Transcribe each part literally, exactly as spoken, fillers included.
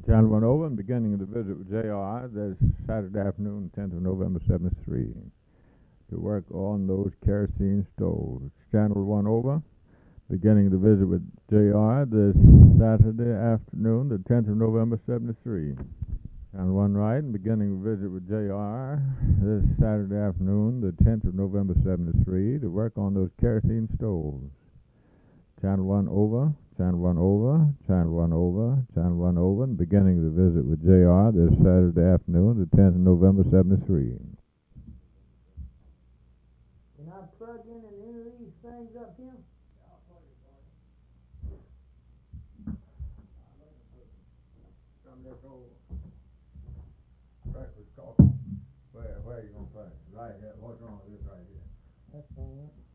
Channel one over and beginning of the visit with J R I. That's Saturday afternoon, tenth of November, seventy-three. To work on those kerosene stoves. Channel one over, beginning of the visit with J R I. This Saturday afternoon, the tenth of November, seventy-three. Channel one right and beginning of visit with J R this Saturday afternoon, the tenth of November, seventy-three. To work on those kerosene stoves. Channel one over, channel one over, channel one over, channel one over, and beginning the visit with J R this Saturday afternoon, the tenth of November, seventy-three. Can I plug in and enter these things up here? From this old breakfast coffee. Where, where are you going to play? Right here. What's wrong with this right here? That's all right.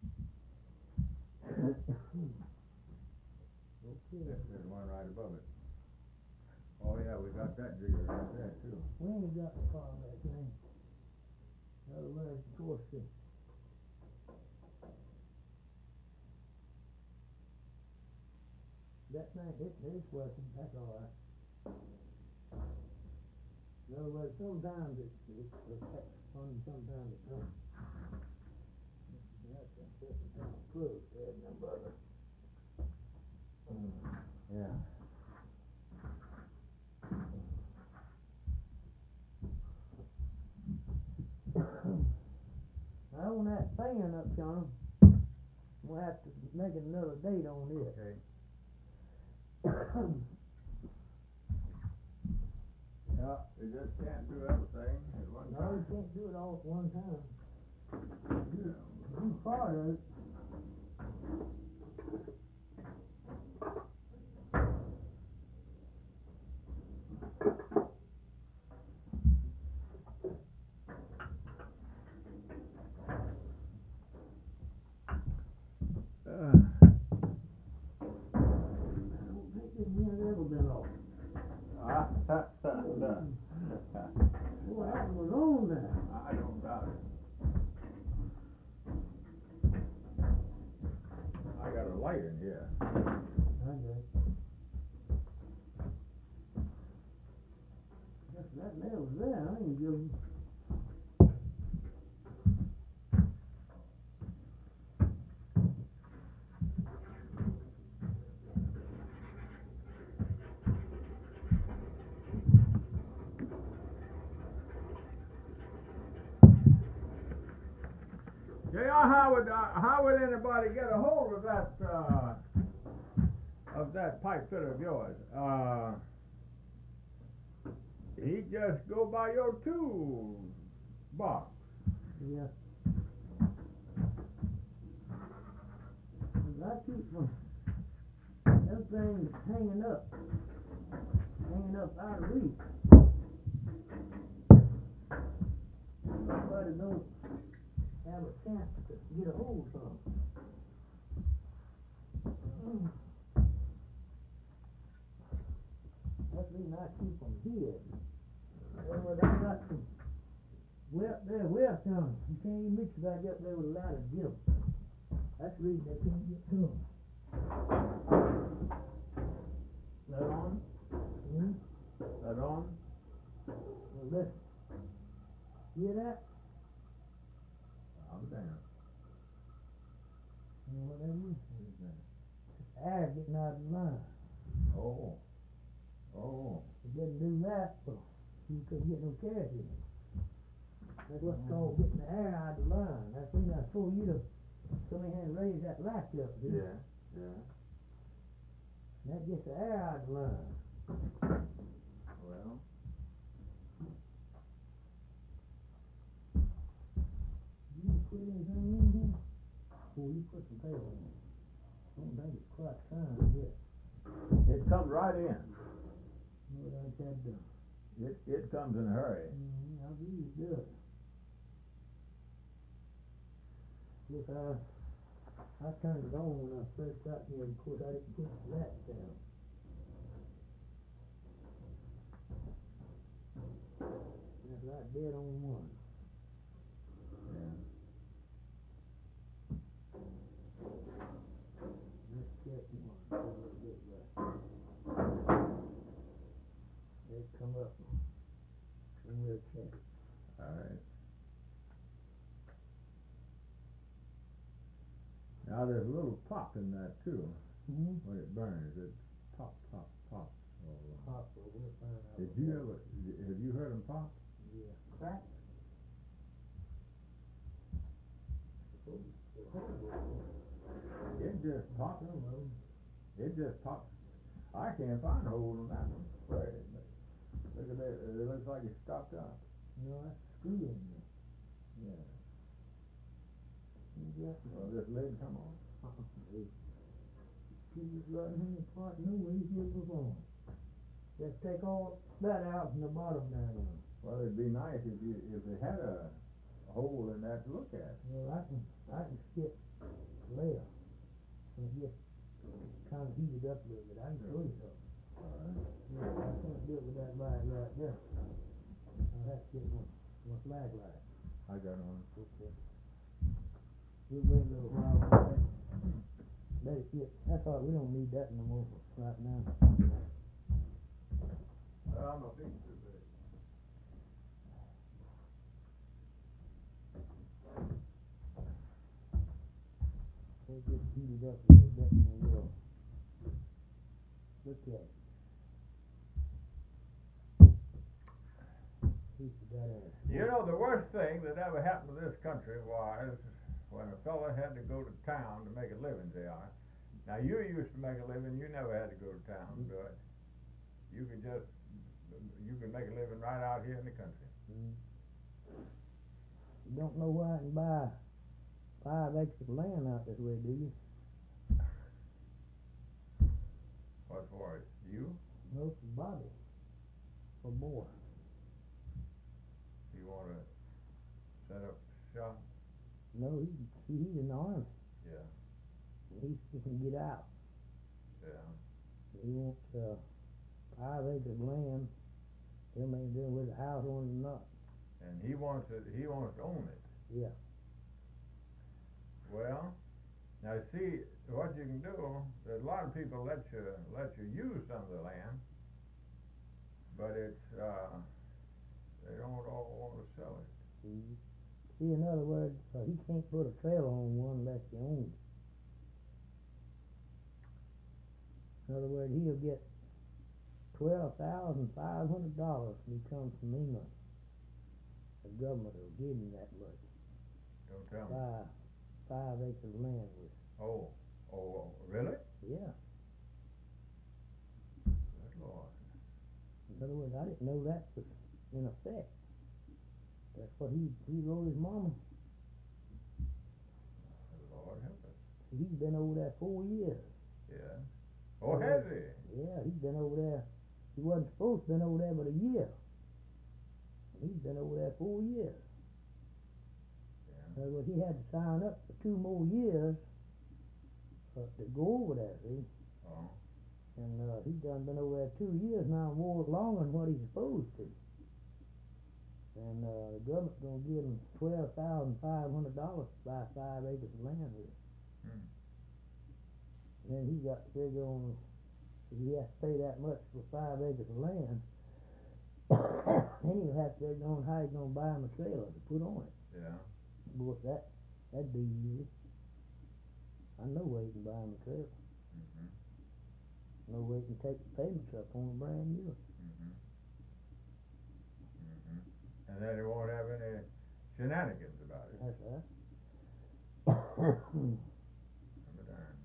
Okay. This is the one right above it. Oh yeah, we got that jigger right there too. We ain't got the car on that thing. Otherwise, of course, the that thing, it, it's working, that's all right. In other words, sometimes it, it affects fun, sometimes it don't. That's a different kind of plug there, no brother. Yeah. Now on that fan up yonder, we'll have to make another date on this. Okay. Yeah, you just can't do everything at one No, time. you can't do it all at one time. You, Yeah. you part of it. Uh, I don't think this wind's ever been off. ah, ha, ha, ha. Boy, that was on there. I don't doubt it. I got a light in here. I guess. Just that nail's there, I ain't giving. J R, how would uh, how would anybody get a hold of that uh, of that pipe fitter of yours? Uh, he just go by your tool box. Yeah. I keep my, them things hanging up, hanging up out of reach. Nobody don't have a chance to get a hold of them. Mm. That's the reason I keep them here. Otherwise, I got some way up there, way up there. You can't even reach back up there with a ladder to get them. That's the reason they can't get to them. That on? Hmm? That on? Well, listen. Hear that? I'm damn. You know what that is? What is that? Air getting out of the line. Oh. Oh. If you didn't do that, well, you couldn't get no cash in it. That's what's called getting the air out of the line. That's when I told you to come in here and raise that latch up, dude. Yeah. Yeah. That gets the air out of the line. Well. You put anything in here? Oh, you put some paper in. I don't think it's quite time yet. It comes right in. What I had done. It it comes in a hurry. Mm-hmm, I believe it does. Look, I, I turned it on when I first got here, of course I didn't put the latch down. That's right dead on one. Yeah. Let's check one. See what it looks like. up and we'll check it. Alright. Now there's a little pop in that too, Hmm? when it burns, it pop, pop, pop. all along. Pop, well, we'll find out. Did what you that- ever, have you heard them pop? Yeah, crack. Oh, oh, It just pops, some of them. it just pops. I can't find a hole in that one. Where is it? Look at that, it looks like it's stopped up. No, that's screw in there. Yeah. You got Well, this lid come on. Uh-uh. Hey. Screws right in the part, no way here before. Just take all that out from the bottom down there. Well, it'd be nice if you, if it had a hole in that to look at. Well, I can, I can skip layer. And just kinda heat it up a little bit. I can show you something. Alright. Yeah, I can't do it with that light right there. I'll have to get my, my flag light. I got one. Okay. We'll wait a little while on that. Let it get, that's all, we don't need that no more for right now. I'm a big too big. We'll just heat it up a little bit and then we'll look at it. See if we got a. You know, the worst thing that ever happened to this country was when a fella had to go to town to make a living, J R. Now, you used to make a living, you never had to go to town to do it. You could just, you could make a living right out here in the country. Mm. You don't know where I can buy five acres of land out this way, do you? What for it? You? No, for Bobby. For boy. You wanna set up shop? No, he, see, he's in the army. Yeah, He's fixing to get out. yeah. He wants, uh, five acres of land. Tell me doing with a house on it or not. And he wants it, he wants to own it. Yeah. Well, now see, what you can do, there's a lot of people let you, let you use some of the land, but it's, uh, they don't all wanna sell it. See, see, in other words, uh, he can't put a trailer on one unless you own it. In other words, he'll get twelve thousand five hundred dollars when he comes from England. The government will give him that much. Don't tell me. Buy five acres of land with. Oh, oh, really? Yeah. Good Lord. In other words, I didn't know that was in effect. That's what he, he wrote his mama. Lord help us. He's been over there four years. Yeah. Oh, has he? Yeah, he's been over there. He wasn't supposed to been over there but a year. He's been over there four years. Yeah. Uh, well, he had to sign up for two more years uh, to go over there, see? Oh. And uh, he done been over there two years now, more longer than what he's supposed to. And uh, the government's gonna give him twelve thousand five hundred dollars to buy five acres of land with. Hmm. And then he got to figure on if he has to pay that much for five acres of land. Then he'll have to figure on how he's gonna buy him a trailer to put on it. Yeah. Boy, that that'd be easy. I know where he can buy him a trailer. Mm-hmm. No way he can take the payments up on a brand new one. Mm-hmm. Mm-hmm. And then he won't have any shenanigans about it. That's right. I'm a darn.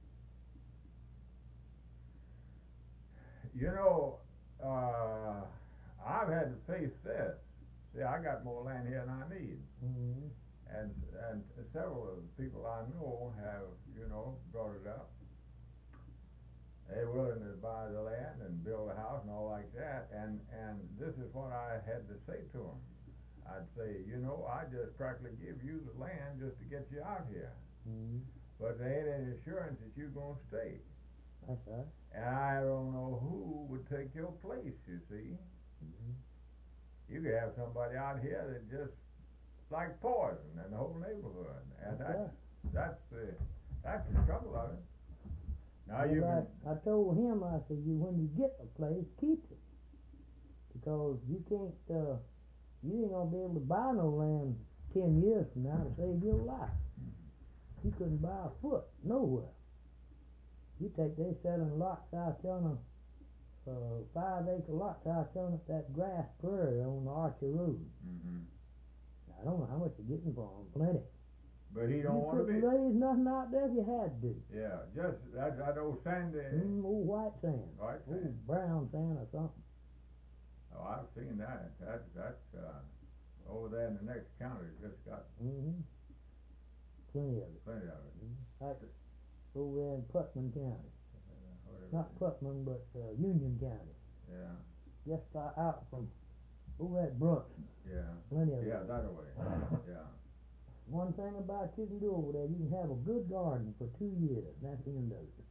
You know, uh, I've had to face this. See, I got more land here than I need. Mm-hmm. And, and several of the people I know have, you know, brought it up. They're willing to buy the land and build a house and all like that, and, and this is what I had to say to them. I'd say, you know, I just practically give you the land just to get you out here, Mm-hmm. but there ain't any assurance that you're gonna stay. That's right. And I don't know who would take your place, you see. Mm-hmm. You could have somebody out here that just like poison in the whole neighborhood, and That's that's, right. that's the, that's the trouble of it. Now But you I, can, I told him, I said, you when you get a place, keep it. because you can't, uh, you ain't gonna be able to buy no land ten years from now to save your life. You couldn't buy a foot nowhere. You take, they selling lots out there on a, uh, five acre lots out there on that grass prairie on the Archer Road. Mm-hmm. I don't know how much you're getting for them, plenty. But he don't You wanna be, couldn't raise nothing out there if you had to. yeah, just, that, that old sandy, Mm, old white sand, white old sand. brown sand or something. Oh, I've seen that, that, that's, uh, over there in the next county, just got Mm-hmm. Plenty of it. plenty of it. Mm-hmm. Like over there in Putnam County. Uh, whatever Not it is. Putnam, but uh, Union County. Yeah, Just uh, out from over at Brunson. yeah, Plenty of yeah, it. that way, yeah. One thing about you can do over there, you can have a good garden for two years. That's the end of it.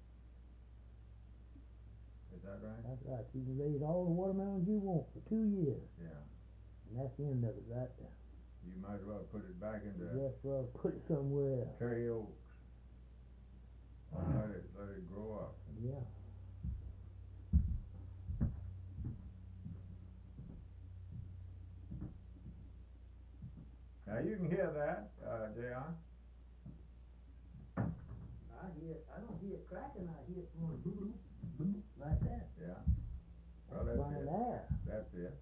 Is that right? That's right. You can raise all the watermelons you want for two years. Yeah. And that's the end of it right there. You might as well put it back into You just well put it somewhere else. cherry oaks. Let it, let it grow up. Yeah. Now you can hear that, uh, J R. I hear it. I don't hear it cracking. I hear it going boom, boom, like that. Yeah. Well, that's Burning it. air. That's it.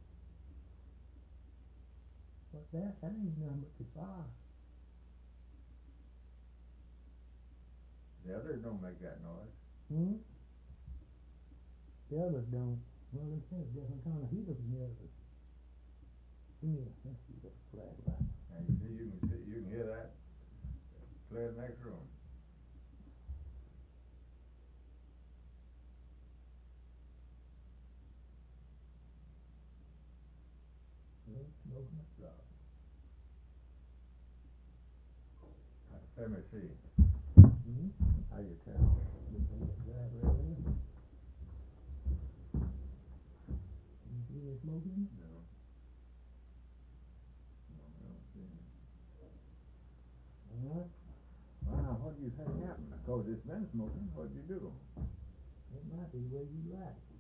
What's that? That ain't nothing but the fire. The others don't make that noise. Hmm? The others don't. Well, they say different kind of heater from the others. Give me a, let's see the flashlight. And you see, you can see, you can hear that clear the next room. Yeah, smoking a drop. Let me see. Mm-hmm. How you tell? You see that drive right there? You see the smoking? No. No, I don't see it. All right. Wow, what do you think happened? Because it's been smoking. What'd you do? It might be the way you light it.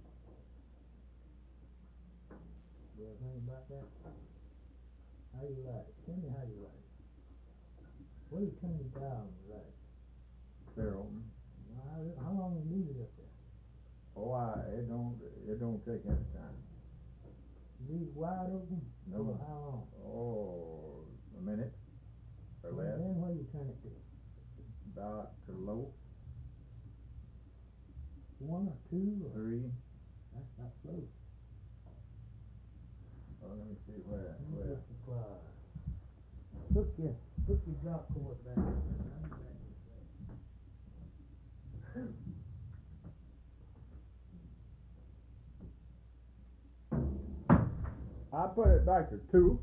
You ever think about that? How you light it? Tell me how you light it. What do you turn it down to light it? Clear open. Now, How, how long you leave it up there? Oh, I, it don't, it don't take any time. You leave it wide open? No. For how long? Oh, a minute or And less. then what do you turn it to? About to low. One or two or? Three. That's not close. Oh, let me see where, Let me where. get the pliers. Hook your, hook your drop cord back. I'll be back in a second. I put it back to two.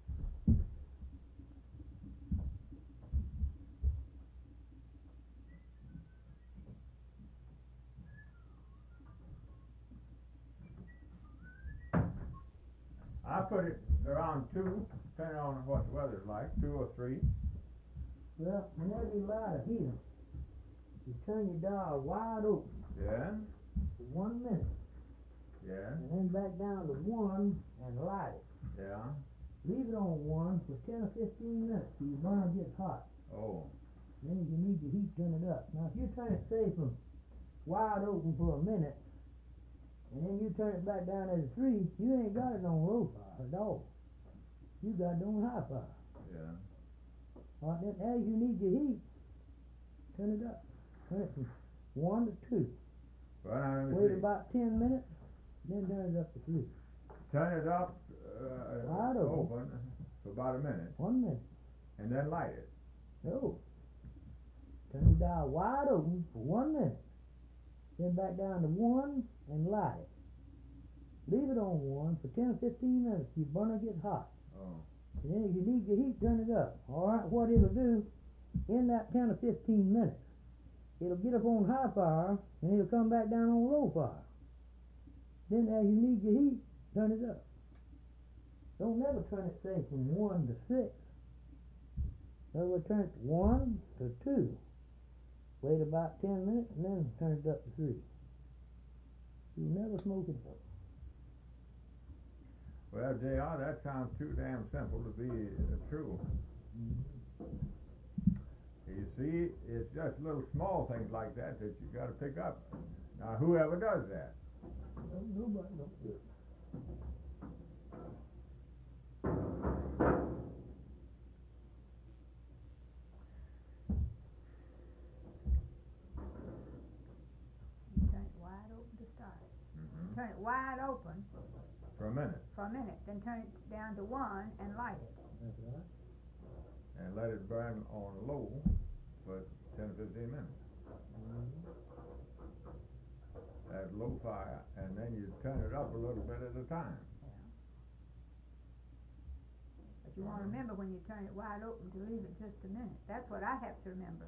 I put it around two, depending on what the weather's like, two or three. Well, whenever you light a heater, you turn your dial wide open Yeah, for one minute, yeah, and then back down to one and light it. yeah. Leave it on one for ten or fifteen minutes till your burner gets hot. Oh, Then if you need your heat, turn it up. Now if you turn it, say, from wide open for a minute, and then you turn it back down at a three, you ain't got it on low fire at all. You got it on high fire. yeah. Alright, then as you need your heat, turn it up. Turn it from one to two. Well, now let me Wait see. about ten minutes, then turn it up to three. Turn it up, uh, Wide open. open for about a minute, One minute. and then light it. No. Turn your dial wide open for one minute. Then back down to one and light it. Leave it on one for ten or fifteen minutes. Your burner gets hot. Oh, And then if you need your heat, turn it up. Alright, what it'll do, in that ten or fifteen minutes, it'll get up on high fire, and it'll come back down on low fire. Then as you need your heat, turn it up. Don't never turn it, say, from one to six. In other words, turn it to one to two. Wait about ten minutes, and then turn it up to three. You'll never smoke it up. Well, J R, that sounds too damn simple to be uh, true. You see, it's just little small things like that that you gotta pick up. Now, whoever does that. Don't nobody don't do it. You turn it wide open to start. Mhm. Turn it wide open For a minute, for a minute, then turn it down to one and light it. That's right. and let it burn on low for ten or fifteen minutes. Mm-hmm. At low fire, and then you turn it up a little bit at a time. Yeah. But you wanna remember when you turn it wide open to leave it just a minute. That's what I have to remember.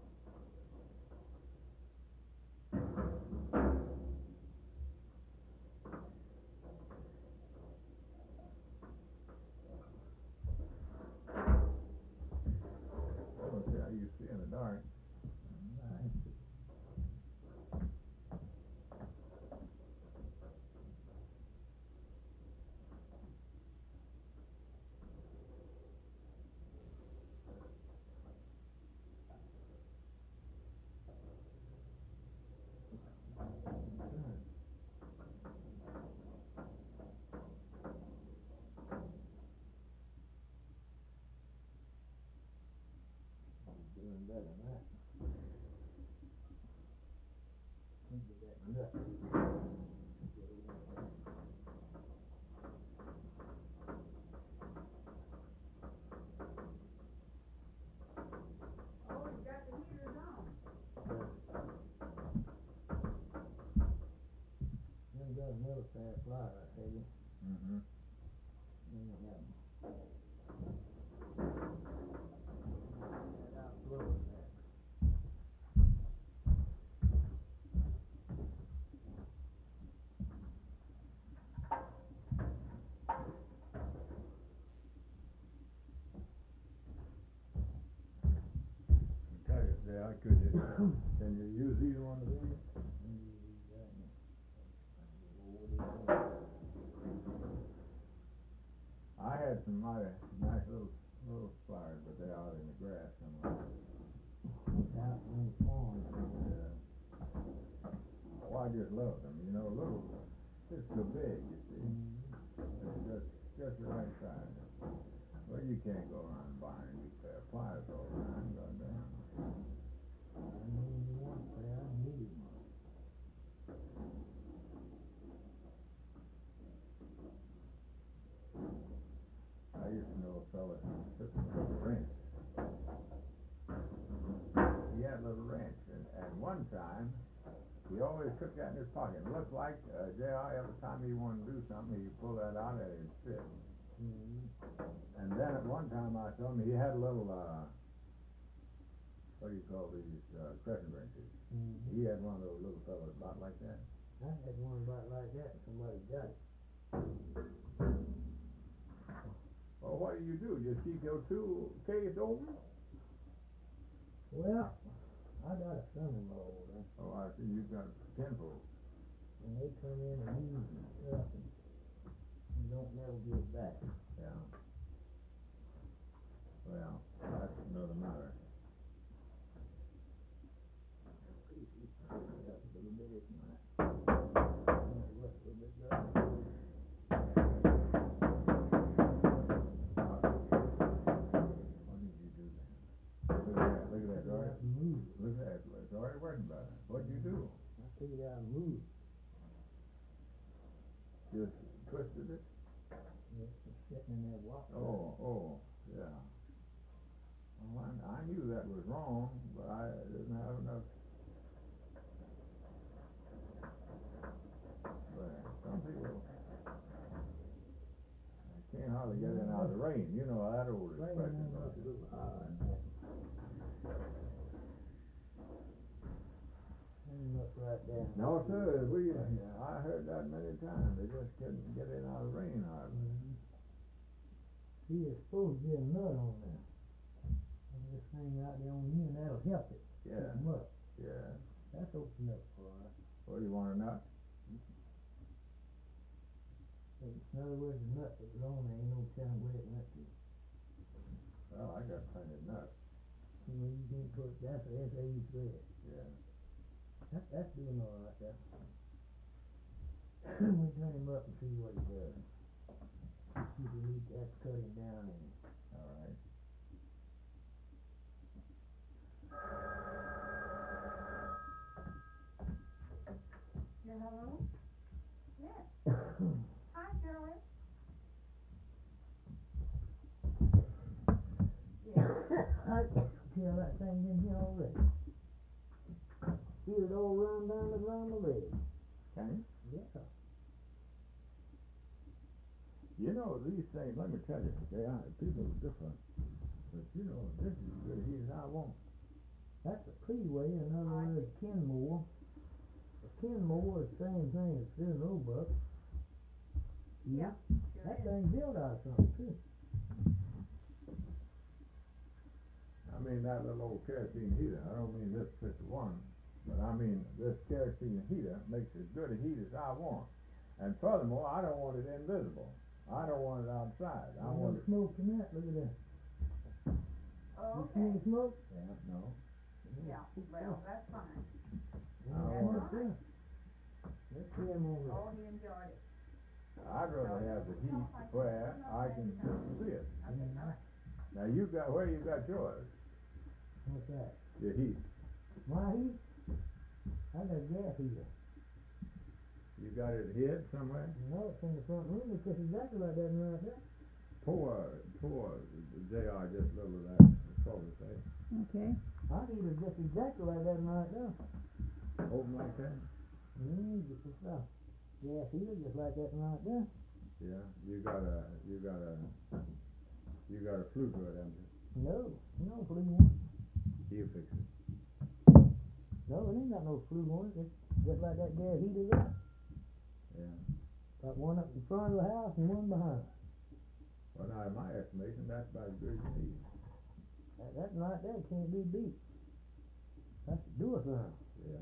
Well, see how you see in the dark. Right. You're doing better than that. Look at that nut. Oh, you got the heaters on. Then got another fast flyer, I tell you. Mm-hmm. Then you have them. That outflow in there. I tell you, they are good. Can you use either one of these? And you leave that and roll it in. I had some mighty nice little little flyers, but they're out in the grass somewhere. Out in the pond. Yeah. Oh, I just love them. You know, little, just so big, you see. Mm-hmm. It's just just the right size. Well, you can't go around buying a new pair of pliers all the time, goddamn. I need one pair, I need one. I used to know a fella who took a little wrench. He had a little wrench, and, and one time, he always took that in his pocket. It looked like, uh, J R, every time he wanted to do something, he'd pull that out and it'd fit. Mm-hmm. And then at one time I saw him, he had a little, uh, what do you call these, uh, crescent wrenches. Mm-hmm. He had one of those little fellas about like that. I had one about like that and somebody got it. Well, what do you do? Just keep your tool case open? Well, I got a son-in-law over there, Oh, I see you got kinfolk. and they come in and use and stuff, and you don't never get back. Yeah. Well, that's another matter. Up a little bit, if you like. Make it look a little bit better. What did you do then? Look at that, look at that, Figure Dory. out to move it. Look at that, it's already working better. What'd you do? I figured out to move it. Just twisted it? It's just sitting in that water. Oh, oh, yeah. Well, I, I knew that was wrong, but I didn't have enough. Well, some people, they can't hardly get in out of the rain. You know that old Rain expression, ain't don't much you? too hard. Ain't much right there. No, sir, we, I heard that many times. They just couldn't get in out of the rain hardly. Mhm. See, there's supposed to be a nut on there. On this thing out there on the end, that'll help it. Yeah. Pick 'em up. Yeah. That's open up for us. What do you want a nut? The In other words, the nut that was on there, ain't no telling where it went to. Well, I got plenty of nuts. Well, you can't put, that's a S A E thread. Yeah. That, that's doing all right there. We'll turn him up and see what he does. See if we need to have to cut him down any. All right. Yeah, hello? Yes. Hi, Joey. I can feel that thing in here already. Feel it all run down the around the leg. Can you? Yeah. You know, these things, let me tell you, they are, people are different. But you know, this is as good heat as I want. That's a Pre-Way, in other Aye. words, Kenmore. A Kenmore is the same thing as Finn Roebuck. Yeah, That sure is. thing's built out of something too. I mean, that little old kerosene heater, I don't mean this particular one, but I mean, this kerosene heater makes as good a heat as I want. And furthermore, I don't want it invisible. I don't want it outside. I Ain't want no it. smoke in that, look at that. Oh, You see okay. the smoke? Yeah, no. Yeah, well, that's fine. Ain't I no don't smoke want there. Let's see him over there. Oh, he enjoyed it. I'd rather have the heat where I can see it. Okay, bye. Now you got, where you got yours? What's that? Your heat. My heat? I got a gas heater. You got it hid somewhere? No, it's in the front room, it's just exactly like that right there. Pour, pour J R just a little of that soda, say. Okay. My heater's just exactly like that right there. Open like that? Mm, just a stuff. Gas heater just like that right there. Yeah, you got a, you got a, you got a flue to it, haven't you? No, no flue on it. You fix it. No, it ain't got no flue on it, it's just like that gas heater there. Yeah. Got one up in front of the house and one behind. Well, now, in my estimation, that's about as good as you need. That, that right there can't be beat. That's a do-it-round. Yeah.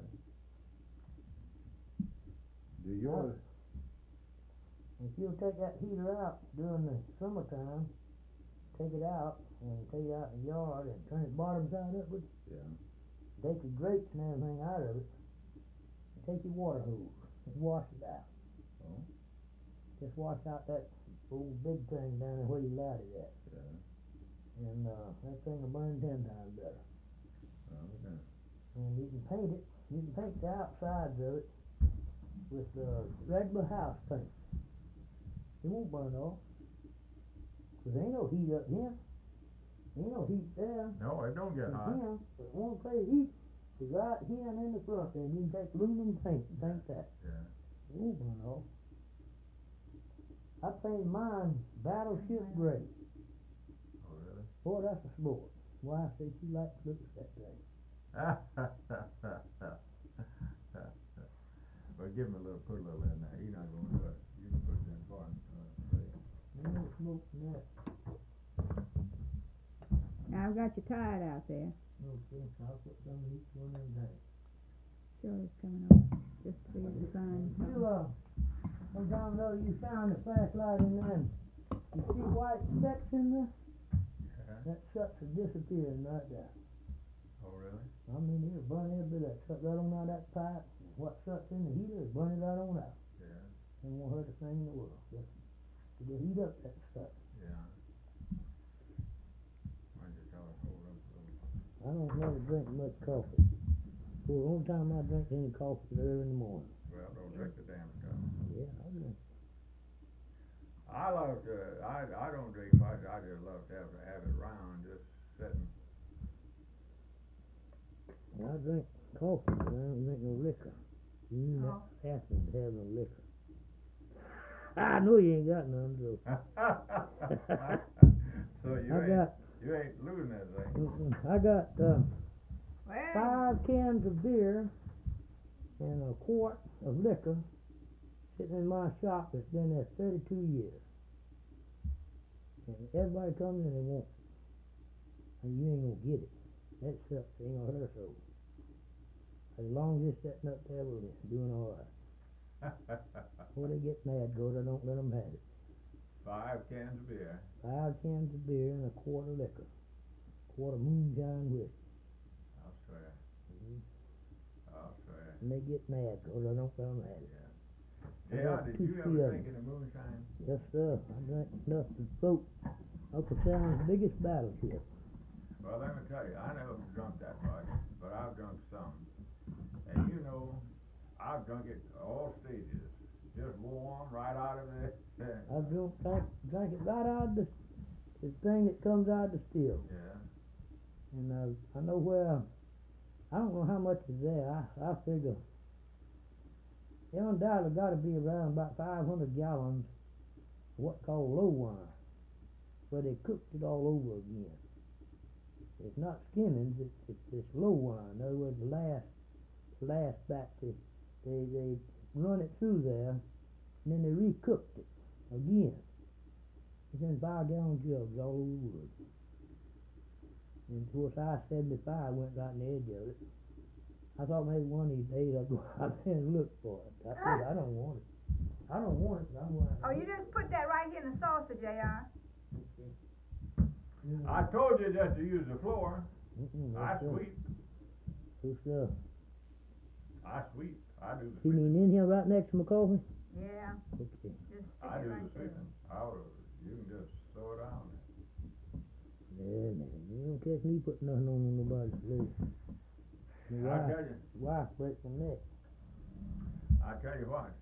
Do yours, If you'll take that heater out during the summertime, take it out and take it out in the yard and turn it bottom side up with, yeah, take the grates and everything out of it, and take your water hose and wash it out. oh, Just wash out that old big thing down there where you light it at. yeah, And uh, that thing will burn ten times better. okay. And you can paint it, you can paint the outsides of it with uh, regular house paint. It won't burn off. Cause there ain't no heat up here. Ain't no heat there. No, it don't get And hot. here, but one place heat is right here and in the front there. You can take aluminum paint and paint that. Yeah. It won't burn off. I painted mine battleship gray. Oh, really? Boy, that's a sport. Wife said she likes to look at that thing. Well, give him a little, put a little in there. He's not gonna do it. You can put it in for him. Uh, Ain't no smoke in that. Now, I've got you tied out there. Okay, I'll put some in each one of them things. Shirley's coming on, just for you to sign. You, uh, sometime or another you shine the flashlight in there and you see white specks in there? Yeah. That sucks are disappearing right there. Oh, really? I mean, it'll burn every bit of that suck right on out of that pipe. What sucks in the heater is burn it right on out. Yeah. It won't hurt a thing in the world. Just to get heat up that stuff. Yeah. I just gotta hold up a little. I don't never drink much coffee. Well, the only time I drink any coffee is early in the morning. Well, don't drink the damn stuff. Yeah, I drink. I love to, I, I don't drink much, I just love to have, to have it around, just sitting. I drink coffee, but I don't drink no liquor. You Oh. not asking to have no liquor. I know you ain't got none, so. So you I ain't, got, you ain't losing that thing. mm-mm, I got, uh, Well, five cans of beer and a quart of liquor sitting in my shop that's been there thirty-two years. And everybody comes in and wants it. And you ain't gonna get it. That sucks, it ain't gonna hurt a soul. As long as it's sitting up there, we're doing all right. Before they get mad, 'cause I don't let 'em have it. Five cans of beer. Five cans of beer and a quart of liquor. Quart of moonshine whiskey. I'll swear. Mhm. I'll swear. And they get mad, 'cause I don't let 'em have it. Yeah. I Yeah, got did two, you three ever of drink 'em. any moonshine? Yes, sir. I drank enough to float Uncle Sam's biggest battleship. Well, let me tell you, I never drunk that much, but I've drunk some. And you know, I've drunk it all stages. Just warm, right out of it. I drunk, drank, drank it right out of the, the thing that comes out of the still. Yeah. And uh, I know where, I don't know how much is there. I, I figure, there undoubtedly got to be around about five hundred gallons of what's called low wine, where they cooked it all over again. It's not skimmings, it's, it's, it's low wine. In other words, the last, the last batch, they, they, they run it through there, and then they recooked it again. It's in five gallon jugs all over the wood. And of course, I seventy-five went right in the edge of it. I thought maybe one of these days I'd go out there and look for it. I said, I don't want it. I don't want it, but I'm going to. Oh, you just put that right here in the saucer, J R. I told you just to use the floor. Mm-mm, I yes, sir. sweep. Yes, sir. I sweep. I do the You sweeping. mean in here right next to my coffee? Yeah, Okay. just stick I it do right the there. sweeping. I'll, you can just throw it on. Yeah, man. You don't catch me putting nothing on nobody's plate. My I wife, tell you, wife breaks my neck. I tell you what.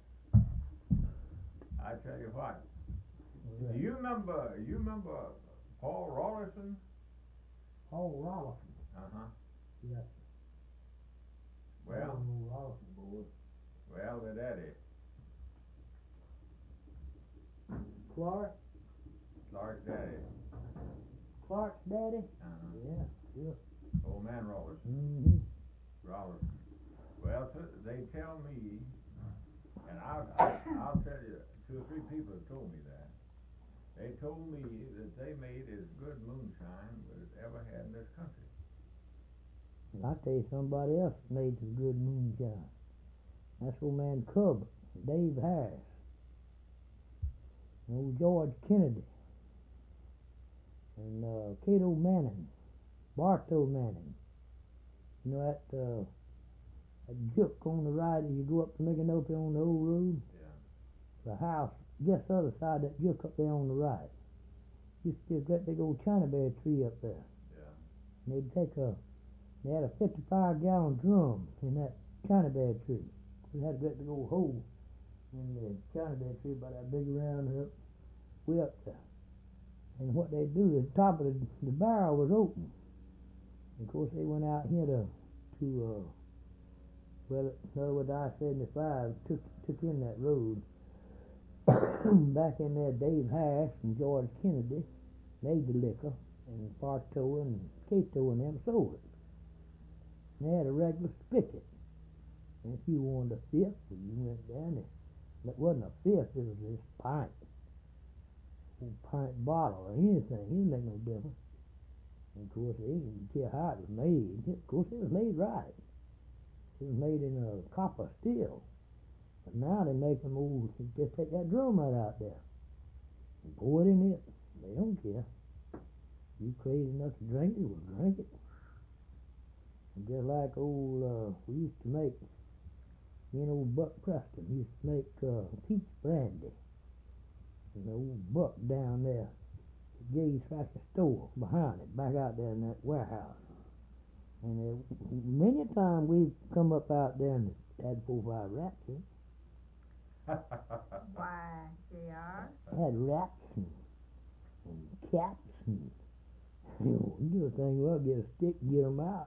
I tell you what. What's that? Do you remember, you remember Paul Rollerson? Paul Rollison. Uh-huh. Yes. Well, Paul Rollison, boy. well, the daddy, Clark? Clark's daddy. Clark's daddy? Uh-huh. Yeah, sure. Old man Rollerson. Mm-hmm. Rollerson. Well, so they tell me, and I'll, I'll, I'll tell you, two or three people have told me that. They told me that they made as good moonshine as ever had in this country. And I'll tell you, somebody else made some good moonshine. That's old man Cub, Dave Harris, and old George Kennedy, and uh, Cato Manning, Bartow Manning. You know that, uh, that juke on the right as you go up to Micanopy on the old road? Yeah. The house, just the other side of that juke up there on the right. Used to be a great big old China bear tree up there. Yeah. And they'd take a, they had a fifty-five gallon drum in that China bear tree. It had a great big old hole in the China bear tree about that big round up, way up there. And what they'd do, the top of the, the barrel was open. And of course they went out here to, to uh, well, in other words, I seventy-five took, took in that road. Back in there, Dave Harris and George Kennedy made the liquor, and Bartow and Cato and them sold it. And they had a regular spigot. And if you wanted a fifth, well, you went down there. It wasn't a fifth, it was this pint. A pint bottle or anything, it didn't make no difference. And of course, they didn't care how it was made. Of course, it was made right. It was made in a copper steel. But now they make them old, you just take that drum right out there and pour it in it. They don't care. You crazy enough to drink it, well, drink it. And just like old, uh, we used to make, me and old Buck Preston used to make uh, peach brandy. And the old Buck down there, the Jay's Factory store behind it, back out there in that warehouse. And uh, many a time we've come up out there and had four or five rats in it. Why, J R? Had rats and, and cats and, you know, you do a thing, well, get a stick and get them out.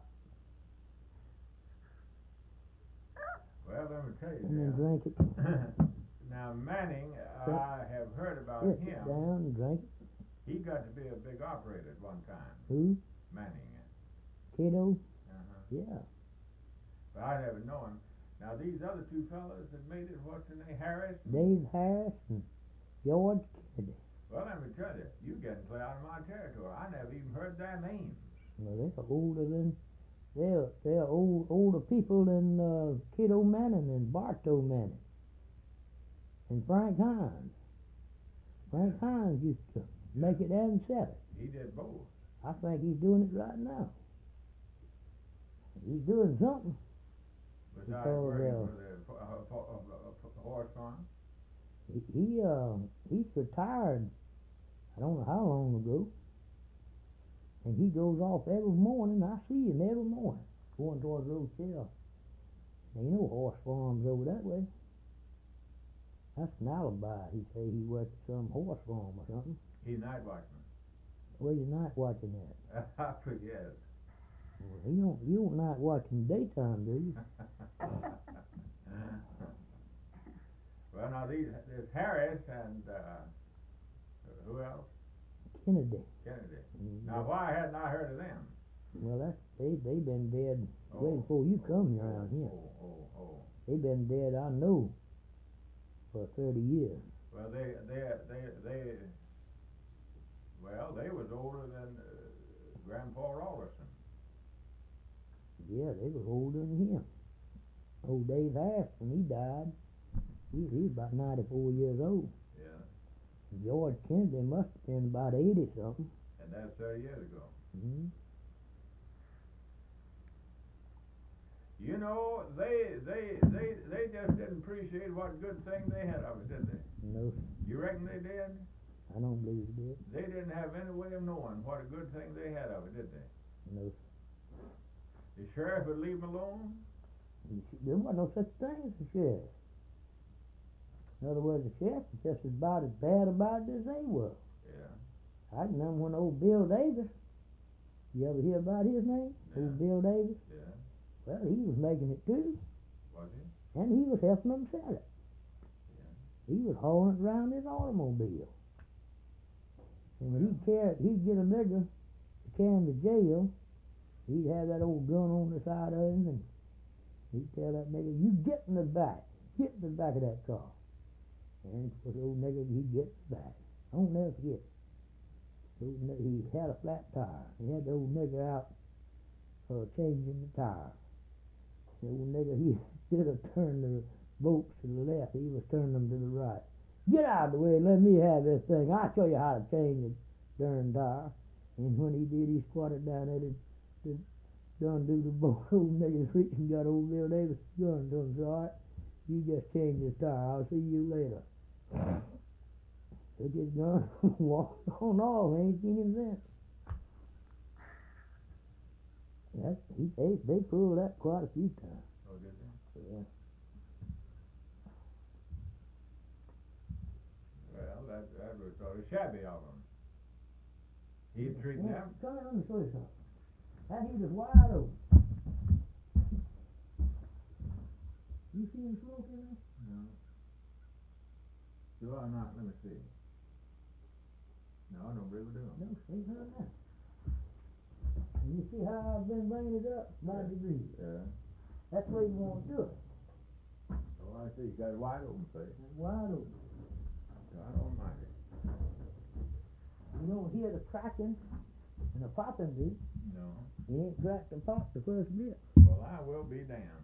Well, let me tell you, And then Jim. drink it. Now Manning, Sit- I have heard about Sit him. it down and drink it. He got to be a big operator at one time. Who? Manning. Cato? Uh-huh. Yeah. But I never know him. Now these other two fellas that made it, what's their name? Harris? Dave Harris and George Kennedy. Well, let me tell you, you getting clear out of my territory. I never even heard their names. Well, they're older than, they're, they're old, older people than uh, Cato Manning and Bartow Manning. And Frank Hines. Frank Hines used to make it there and sell it. He did both. I think he's doing it right now. He's doing something. Besides Because, working uh, for the fo- uh, fo- uh, uh, horse farm. He, he uh, he's retired, I don't know how long ago. And he goes off every morning. I see him every morning going towards Rochelle. Now, you know horse farms over that way. That's an alibi. He say he worked at some horse farm or something. He's night watchman. Where's your night watching at? I forget. Well, you don't, you don't night watch in the daytime, do you? Well, now these, there's Harris and, uh, who else? Kennedy. Kennedy. Mm, Now, why hadn't I heard of them? Well, that's, they, they been dead Oh, way before you oh, come oh, around here. Oh, oh, oh. They been dead, I know, for thirty years. Well, they, they, they, they, well, they was older than, uh, Grandpa Rawlinson. Yeah, they was older than him. Old Dave Harris, when he died, he, he was about ninety-four years old. Yeah. George Kennedy must have been about eighty something. And that's thirty years ago. Mm-hmm. You know, they, they, they, they just didn't appreciate what good thing they had of it, did they? No, You reckon they did? I don't believe he did. They didn't have any way of knowing what a good thing they had of it, did they? No. The sheriff would leave them alone? He, there wasn't no such thing as a sheriff. In other words, the sheriff was just as about as bad about it as they were. Yeah. I remember when old Bill Davis, you ever hear about his name? Yeah. Old Bill Davis? Yeah. Well, he was making it too, Was he? and he was helping them sell it. Yeah. He was hauling it around his automobile. And when he'd carry, he'd get a nigger to carry him to jail, he'd have that old gun on the side of him, and he'd tell that nigger, "You get in the back, get in the back of that car." And of course, the old nigger, he'd get in the back. I won't never forget. The old nigger, he had a flat tire. He had the old nigger out uh, changing the tire. The old nigger, he instead of turning the bolts to the left, he was turning them to the right. "Get out of the way, let me have this thing. I'll show you how to change the darn tire." And when he did, he squatted down at it to done do the bolt. Old nigger reached and got old Bill Davis' gun to him. Said, "All right, you just change this tire. I'll see you later." Took his gun, walked on off. Ain't seen him since. That's, he, they, they pulled that quite a few times. Oh, did they? Yeah. Well, that, that was sort of shabby of them. He'd treat Yeah, them. come here, let me show you something. That heater's wide open. You see him smoke in there? No. Do I not? Let me see. No, I don't believe we do. No, ain't none of that. And you see how I've been bringing it up by degrees. Yeah. That's the way you want to do it. Oh, I see. You got it wide open, say. It's wide open. God almighty. You don't hear the cracking and the popping, do you? No. You ain't cracked and popped the first bit. Well, I will be damned.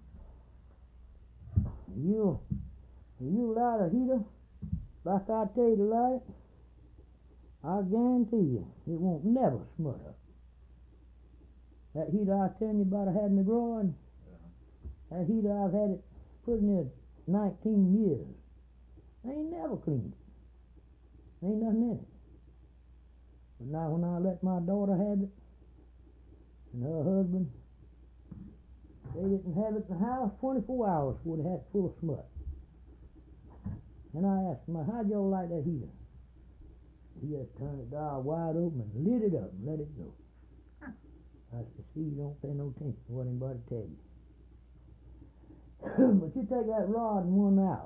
You, you light a heater, like I tell you to light it, I guarantee you, it won't never smother. That heater I was telling you about I had in the garage, Yeah. that heater I've had it put in there nineteen years. I ain't never cleaned it. Ain't nothing in it. But now when I let my daughter have it, and her husband, they didn't have it in the house twenty-four hours before they had it full of smut. And I asked him, "How'd y'all like that heater?" He just turned the dial wide open and lit it up and let it go. I said, "See, you don't pay no attention to what anybody tell you." But you take that rod and one out.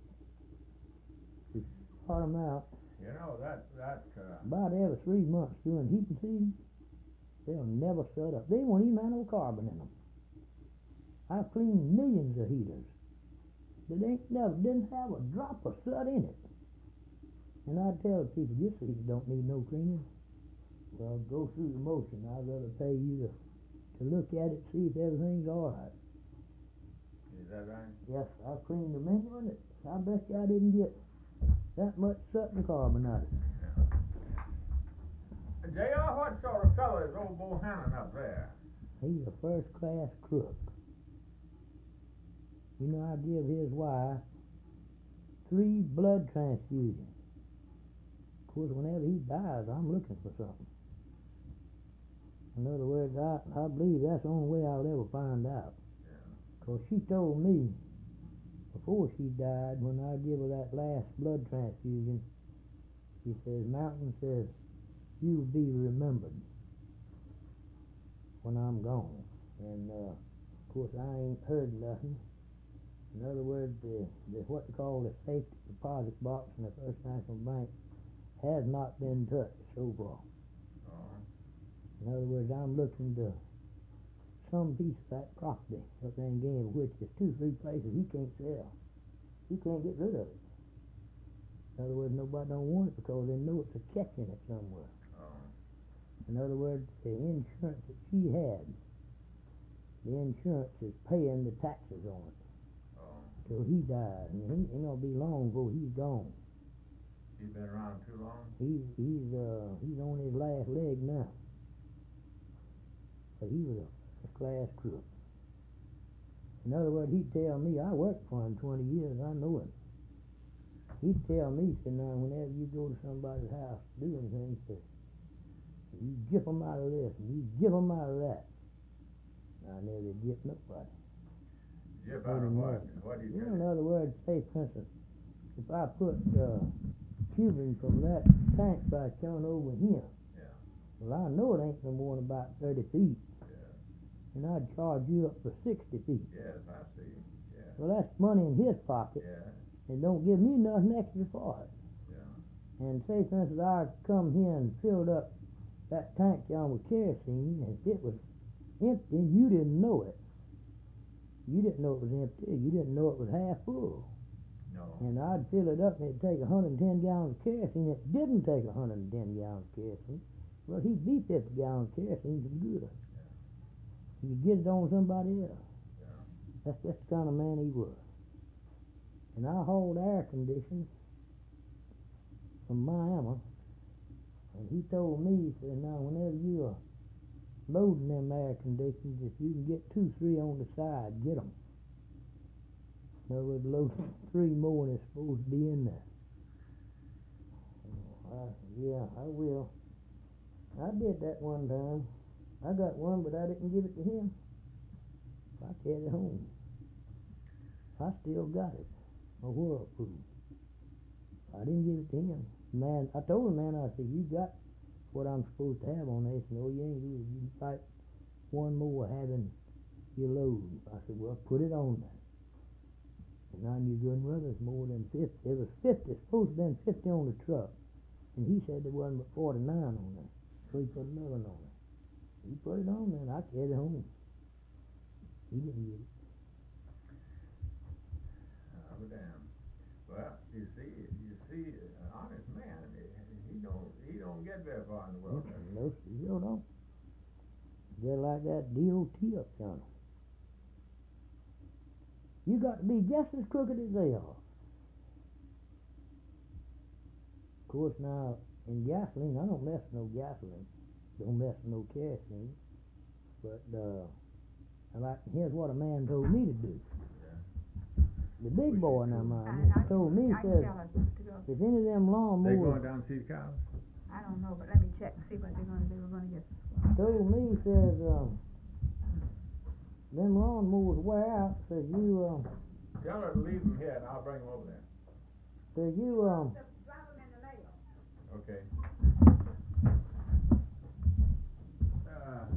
Just start them out. You know, that, that, uh, About every three months during heating season, they'll never shut up. They won't even have no carbon in them. I've cleaned millions of heaters that ain't never didn't have a drop of soot in it. And I tell people, this heater don't need no cleaning. Well, go through the motion. I'd rather pay you to, to look at it, see if everything's all right. is that right? Yes, I've cleaned the many of it. I bet you I didn't get that much sodium carbonate. J R, what sort of fellow is old Bohannon up there? He's a first-class crook. You know, I give his wife three blood transfusions. Of course, whenever he dies, I'm looking for something. In other words, I, I believe that's the only way I'll ever find out. Because she told me before she died, when I give her that last blood transfusion, she says, Mountain says, you'll be remembered when I'm gone. And, uh, of course, I ain't heard nothing. In other words, the, the what they call the safety deposit box in the First National Bank has not been touched so far. Oh. In other words, I'm looking to some piece of that property up there in Gamble, which is two, three places he can't sell. He can't get rid of it. In other words, nobody don't want it because they know it's a catch in it somewhere. Oh. In other words, the insurance that she had, the insurance is paying the taxes on it Oh. till he dies, and he ain't gonna be long before he's gone. He's been around too long? He's he's uh he's on his last leg now. But he was a first class crook. In other words, he'd tell me, I worked for him twenty years, I know him. He'd tell me, he said, now whenever you go to somebody's house to do anything, he said, you jip them out of this and you jip them out of that. I never did jip nobody. Jip out of what? What do you Well, tell in you? other words, say for instance, if I put uh, tubing from that tank by coming over here, Yeah. well, I know it ain't no more than about thirty feet, Yeah. and I'd charge you up for sixty feet. Yes, I see. Yeah. Well, that's money in his pocket, Yeah. and don't give me nothing extra for it. Yeah. And say, for instance, I come here and filled up that tank down with kerosene, and it was empty, and you didn't know it. You didn't know it was empty. You didn't know it was half full. No. And I'd fill it up, and it'd take one hundred ten gallons of kerosene. It didn't take one hundred ten gallons of kerosene. Well, he'd be fifty gallons of kerosene from good. Yeah. He'd get it on somebody else. Yeah. That's just the kind of man he was. And I hauled air conditioning from Miami, and he told me, he said, now, whenever you are loading them air conditioners, if you can get two, three on the side, get them. In other words, load three more than is supposed to be in there. I, yeah, I will. I did that one time. I got one, but I didn't give it to him. I carried it home. I still got it. A Whirlpool. I didn't give it to him. Man, I told the man, I said, you got what I'm supposed to have on there. He said, no, you ain't good. You can fight one more having your load. I said, well, put it on there. And I knew good and well there's more than fifty. There was fifty, supposed to have been fifty on the truck. And he said there wasn't but forty-nine on there. So he put another one on there. He put it on there, and I carried it home. He didn't get it. I'll be damned. Well, you see, you see, an honest man, he don't, he don't get very far in the world. No, you don't. They're like that D O T up yonder. You got to be just as crooked as they are. Of course, now, in gasoline, I don't mess with no gasoline. Don't mess with no kerosene. But, uh, I like, here's what a man told me to do. The big boy now, mind, I- I- told me, I can says, tell us to go. if any of them They lawnmowers, going down to see the cows? I don't know, but let me check and see what they're gonna do. We're gonna get some. told me, says, um, them lawnmowers wear out, says you, um, Tell her to leave them here, and I'll bring them over there. says you, um, Drop them in the mail. Okay. Uh,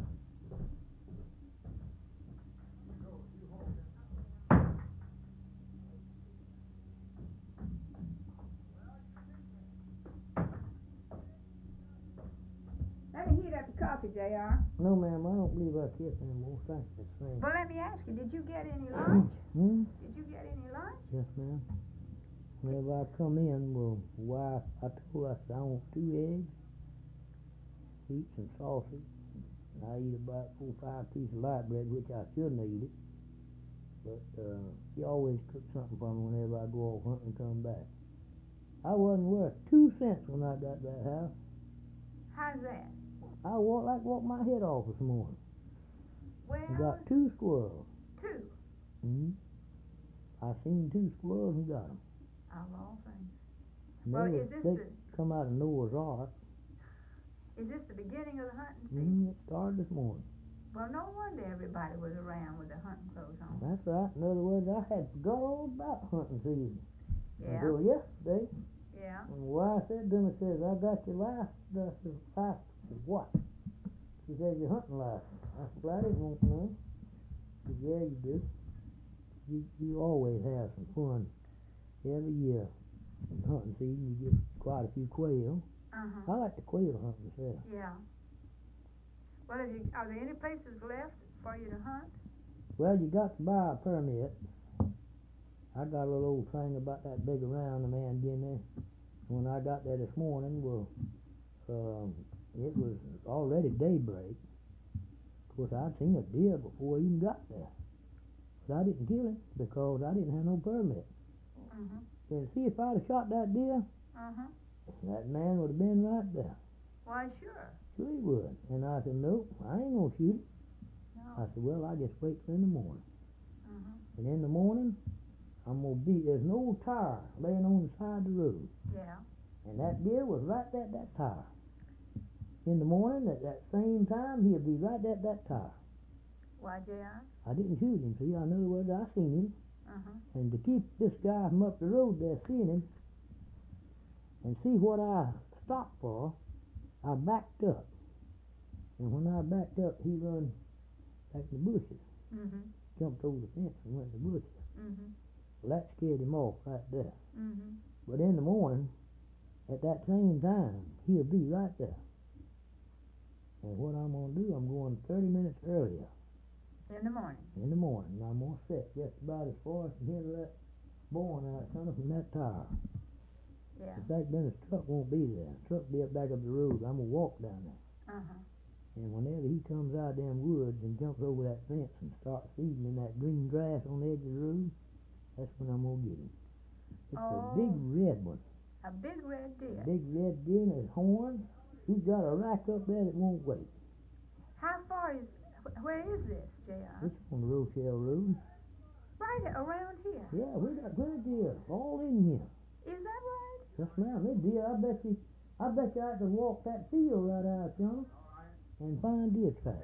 Let me heat up the coffee, J R. no ma'am, I don't believe I kiss anymore, thank you, same. Well, let me ask you, did you get any lunch? Hmm? Did you get any lunch? Yes, ma'am. Whenever I come in, well, wife, I told her, I said, I want two eggs, eat some sausage, and I eat about four or five pieces of light bread, which I shouldn't eat it. But, uh, she always cooks something for me whenever I go off hunting and come back. I wasn't worth two cents when I got that house. How's that? I walked like walked my head off this morning. Well, And got two squirrels. two. Mm-hmm. I seen two squirrels and got them. Of all things. And Well, they, is was, this they the- come out of Noah's Ark. Is this the beginning of the hunting season? Mm-hmm. It started this morning. Well, no wonder everybody was around with their hunting clothes on. That's right. In other words, I had forgot all about hunting season. Yeah, Until yesterday, yeah. when the wife said to me, says, I got your license. I said, license? I said, what? She said, your hunting license. I said, well, I didn't want to know. She said, yeah, you do. You, you always have some fun every year. In hunting season, you get quite a few quail. Uh-huh. I like the quail hunt myself. Yeah. Well, have you, are there any places left for you to hunt? Well, you got to buy a permit. I got a little old thing about that big around the man gave me. When I got there this morning, well, um, it was already daybreak. Of course, I'd seen a deer before I even got there. But I didn't kill him because I didn't have no permit. Mm-hmm. And see, if I'd have shot that deer, Uh-huh. that man would have been right there. Why, sure. Sure he would. And I said, nope, I ain't gonna shoot him. No. I said, well, I just wait for in the morning. Uh-huh. And in the morning, I'm gonna be, there's an old tire laying on the side of the road. Yeah. And that deer was right at that tire. In the morning, at that same time, he'll be right at that tire. Why, J R? I didn't shoot him, see, in other words, I seen him. Uh-huh. And to keep this guy from up the road there seeing him, and see what I stopped for, I backed up. And when I backed up, he run back in the bushes. Mm-hmm. Jumped over the fence and went in the bushes. Mm-hmm. Well, that scared him off right there. Mm-hmm. But in the morning, at that same time, he'll be right there. And what I'm going to do, I'm going thirty minutes earlier. In the morning? In the morning. And I'm going to sit just about as far as from here to that barn out coming from that tire. Yeah. In fact, then his truck won't be there. The truck will be up back up the road. I'm going to walk down there. Uh-huh. And whenever he comes out of them woods and jumps over that fence and starts feeding in that green grass on the edge of the road, that's when I'm going to get him. It's Oh. a big red one. A big red deer. Big red deer and his horn. He's got a rack up there that won't wait. How far is, wh- where is this, J R? It's on the Rochelle Road. Right around here. Yeah, we got good deer all in here. Is that right? Yes, ma'am. They deer, I bet you, I bet you I could walk that field right out, John, and find deer tracks.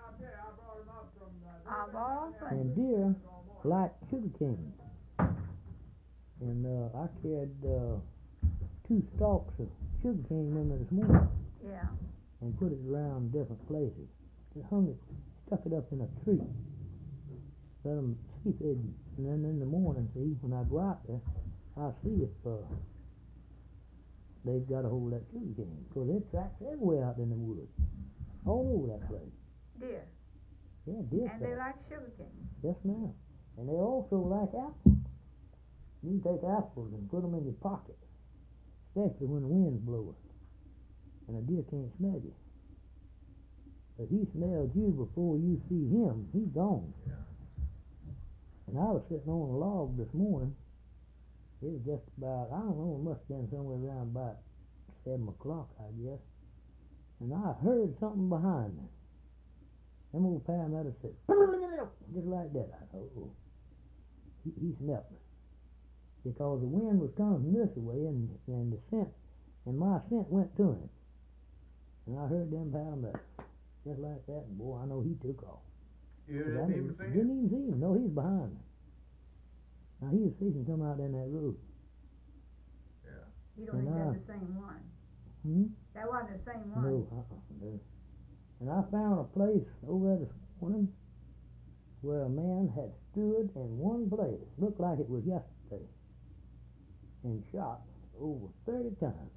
Of all things. And deer like sugar cane. And uh, I carried uh, two stalks of sugar cane in there this morning Yeah. and put it around different places. Just hung it, stuck it up in a tree. Let them see if they'd, and then in the morning, see, when I go out there, I'll see if uh, they've got a hold of that sugar cane. Because there's tracks everywhere out in the woods. All over that place. Deer. Yeah, deer And they tracks. like sugar cane. Yes, ma'am. And they also like apples. You can take apples and put them in your pocket, especially when the wind's blowing, and a deer can't smell you. If he smells you before you see him, he's gone. And I was sitting on a log this morning. It was just about, I don't know, it must have been somewhere around about seven o'clock, I guess. And I heard something behind me. Them old paramedics said, just like that. I thought, oh, he, he smelled me. Because the wind was coming from this way, and, and the scent, and my scent went to him. And I heard them paramedics, just like that, and boy, I know he took off. You 'Cause I didn't even see didn't him? even see him. No, he's behind me. Now he was fishing come out in that road. Yeah. You don't And think I- that's the same one? Hmm? That wasn't the same one? No, uh-uh, no. And I found a place over there this morning where a man had stood in one place, looked like it was yesterday, and shot over thirty times.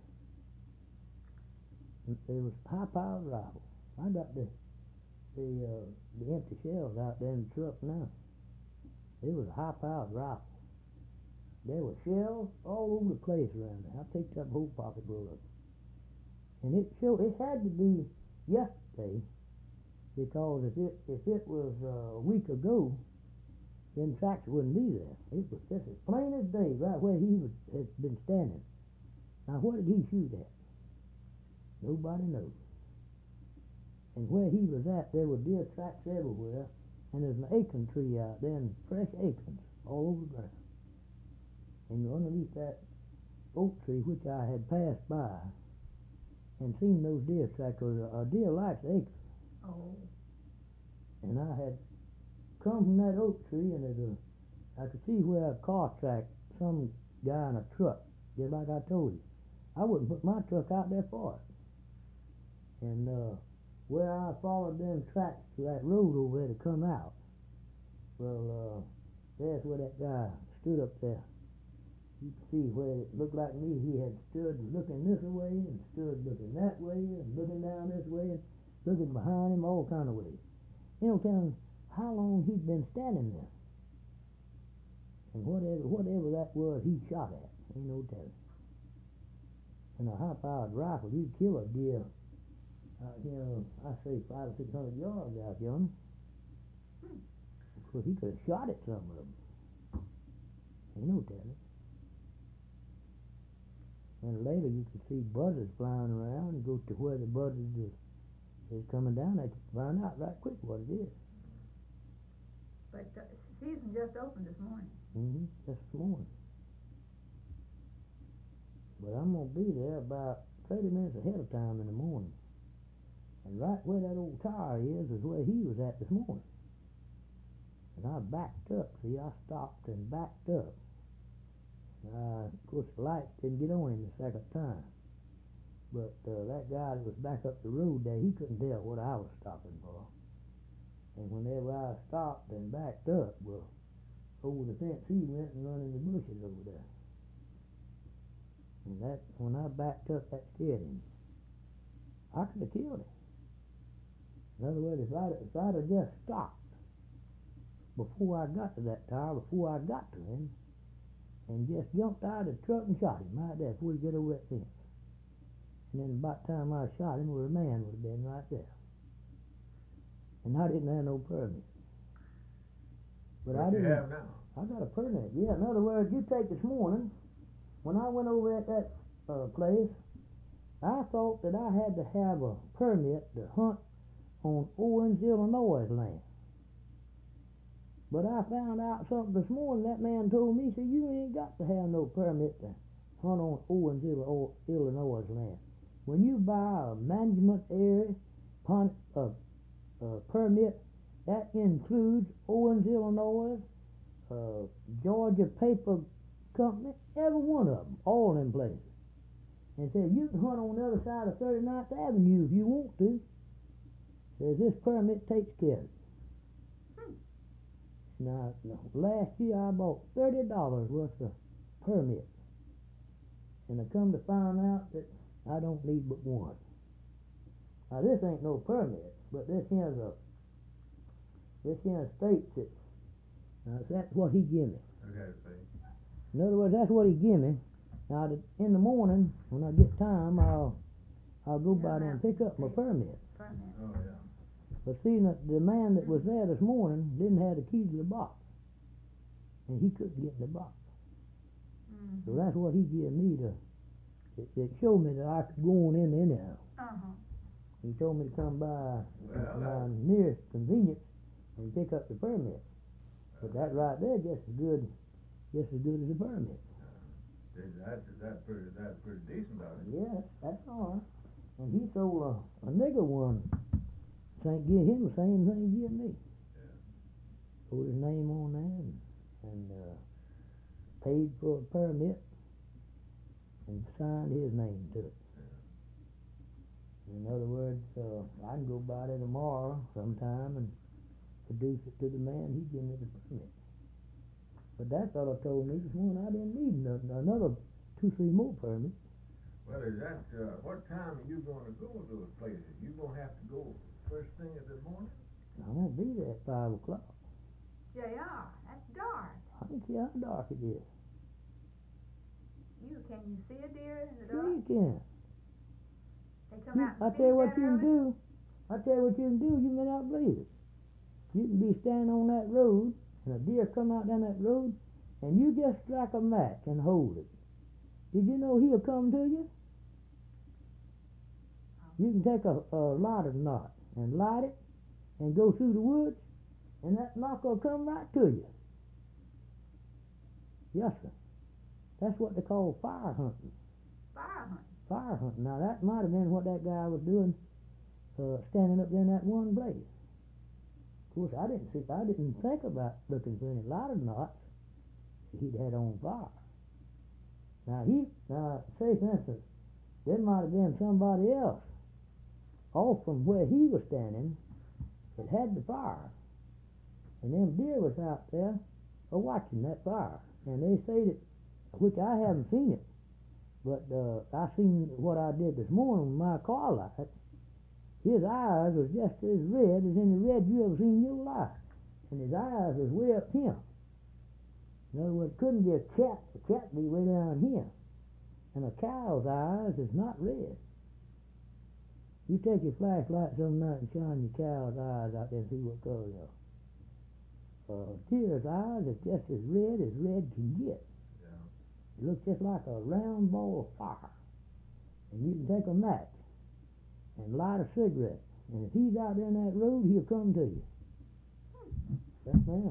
And there was high-powered rifle. I got the the uh, the empty shells out there in the truck now. It was a high-powered rifle. There were shells all over the place around there. I picked up a whole pocket full of them. And it showed, it had to be yesterday, because if it if it was uh, a week ago, then tracks wouldn't be there. It was just as plain as day, right where he was, had been standing. Now, what did he shoot at? Nobody knows. And where he was at, there were deer tracks everywhere, and there's an acorn tree out there, and fresh acorns all over the ground. And underneath that oak tree, which I had passed by, and seen those deer tracks, because a deer likes acorns. Oh. And I had come from that oak tree, and it, uh, I could see where a car track, some guy in a truck, just like I told you. I wouldn't put my truck out there for it. And uh, where I followed them tracks to that road over there to come out, well, uh, there's where that guy stood up there. You could see where it looked like me. He had stood looking this way, and stood looking that way, and looking down this way, and looking behind him, all kind of ways. You know, telling how long he'd been standing there. And whatever whatever that was, he shot at. Ain't no telling. And a high-powered rifle, you'd kill a deer, uh, you know, I say five or six hundred yards out yonder. Of course, he could have shot at some of them. Ain't no telling. And later you could see buzzards flying around and go to where the buzzards is, is coming down. They could find out right quick what it is. But the season just opened this morning. Mm-hmm, just this morning. But I'm going to be there about thirty minutes ahead of time in the morning. And right where that old tower is, is where he was at this morning. And I backed up. See, I stopped and backed up. Uh, of course, the light didn't get on him the second time. But uh, that guy that was back up the road there, he couldn't tell what I was stopping for. And whenever I stopped and backed up, well, over the fence he went and run in the bushes over there. And that, when I backed up, that scared him. I could have killed him. In other words, if I'd, if I'd have just stopped before I got to that tower, before I got to him, and just jumped out of the truck and shot him right there before he got over that fence. And then about the time I shot him, well, the man would have been right there. And I didn't have no permit. But What I you didn't have now? I got a permit. Yeah, in other words, you take this morning, when I went over at that uh, place, I thought that I had to have a permit to hunt on Owens, Illinois land. But I found out something this morning. That man told me, he said, you ain't got to have no permit to hunt on Owens, Illinois land. When you buy a management area pun, uh, uh, permit, that includes Owens, Illinois, uh, Georgia Paper Company, every one of them, all them places. And said, you can hunt on the other side of thirty-ninth Avenue if you want to. Says, this permit takes care of it. Now, last year I bought thirty dollars worth of permits. And I come to find out that I don't need but one. Now, this ain't no permit, but this here's a, this here states it. Now, that's what he give me. Okay, see. In other words, that's what he give me. Now, in the morning, when I get time, I'll, I'll go by there and pick up my permit. Permit. Oh, yeah. But see, the, the man that was there this morning didn't have the key to the box. And he couldn't get in the box. Mm-hmm. So that's what he gave me to, it, it showed me that I could go on in anyhow. Uh-huh. He told me to come by Well, my that- nearest convenience and pick up the permit. But that right there just as good, just as good as a permit. Is that, is that pretty, that's pretty decent of it. Yeah, that's all right. And he sold a, a nigger one. Saint give him the same thing he give me. Yeah. Put his name on there and, and uh, paid for a permit and signed his name to it. In other words, uh, I can go by there tomorrow sometime and produce it to the man. He give me the permit. But that fellow told me this morning I didn't need no, another two, three more permits. Well, is that, uh, what time are you gonna go to those places? You gonna have to go first thing in the morning? I won't be there at five o'clock. J R, that's dark. I don't care how dark it is. You, can you see a deer in the Sure dark? you can. They come You, out I and tell you feed what that you can early? do. I tell you what you can do. You may not believe it. You can be standing on that road, and a deer come out down that road, and you just strike a match and hold it. Did you know he'll come to you? You can take a, a lighter knot and light it and go through the woods, and that knock will come right to you. Yes, sir. That's what they call fire hunting. Fire hunting. Fire hunting. Now that might have been what that guy was doing, uh, standing up there in that one place. Of course, I didn't see. I didn't think about looking for any lighter knots he'd had on fire. Now he, now say for instance, there might have been somebody else off from where he was standing that had the fire, and them deer was out there a watching that fire, and they say that, which I haven't seen it, but uh, I seen what I did this morning with my car light. His eyes was just as red as any red you ever seen in your life, and his eyes was way up here. In other words, it couldn't be a cat. The cat be way down here, and a cow's eyes is not red. You take your flashlight some night and shine your cow's eyes out there and see what color they are. Uh, deer's eyes is just as red as red can get. Yeah. It looks just like a round ball of fire. And you can take a match and light a cigarette, and if he's out there in that road, he'll come to you. Yes, ma'am.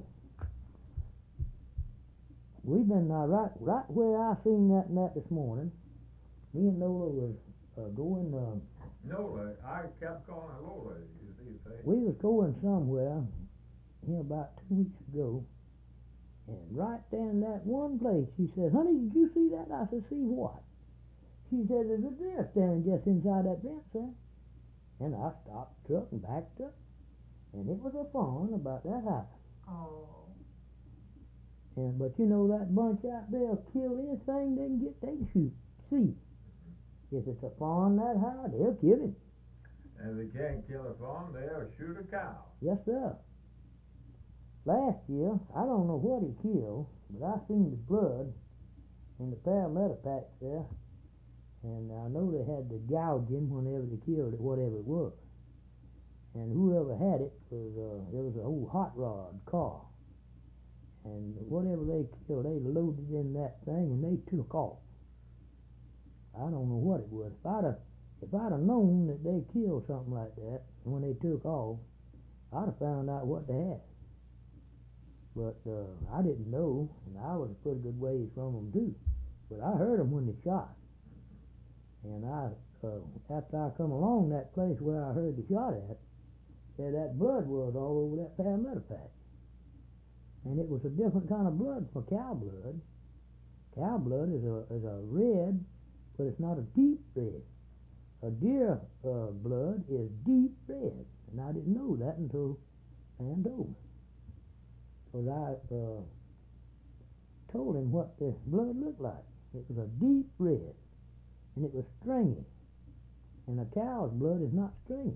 We've been uh, right, right where I seen that and that this morning. Me and Nola was uh, going. Uh, Nola, I kept calling her Lola. You see, say. we was going somewhere here about two weeks ago, and right there in that one place, she said, "Honey, did you see that?" I said, "See what?" She said, "There's a deer standing just inside that fence there." And I stopped the truck and backed up, and it was a fawn about that high. Oh. And but you know that bunch out there will kill anything they can get. They can shoot, see. If it's a fawn that high, they'll kill him. And if they can't kill a fawn, they'll shoot a cow. Yes, sir. Last year, I don't know what he killed, but I seen the blood in the palmetto patch there, and I know they had to gouge him whenever they killed it, whatever it was. And whoever had it was uh, there was an old hot rod car, and whatever they killed, they loaded in that thing and they took off. I don't know what it was. If I'd have, if I'd have known that they killed something like that when they took off, I'd have found out what they had. But uh, I didn't know, and I was a pretty good ways from them too. But I heard them when they shot, and I uh, after I come along that place where I heard the shot at, there that blood was all over that palmetto patch, and it was a different kind of blood from cow blood. Cow blood is a is a red, but it's not a deep red. A deer uh, blood is deep red, and I didn't know that until man told me. Because I uh, told him what the blood looked like. It was a deep red, and it was stringy. And a cow's blood is not stringy.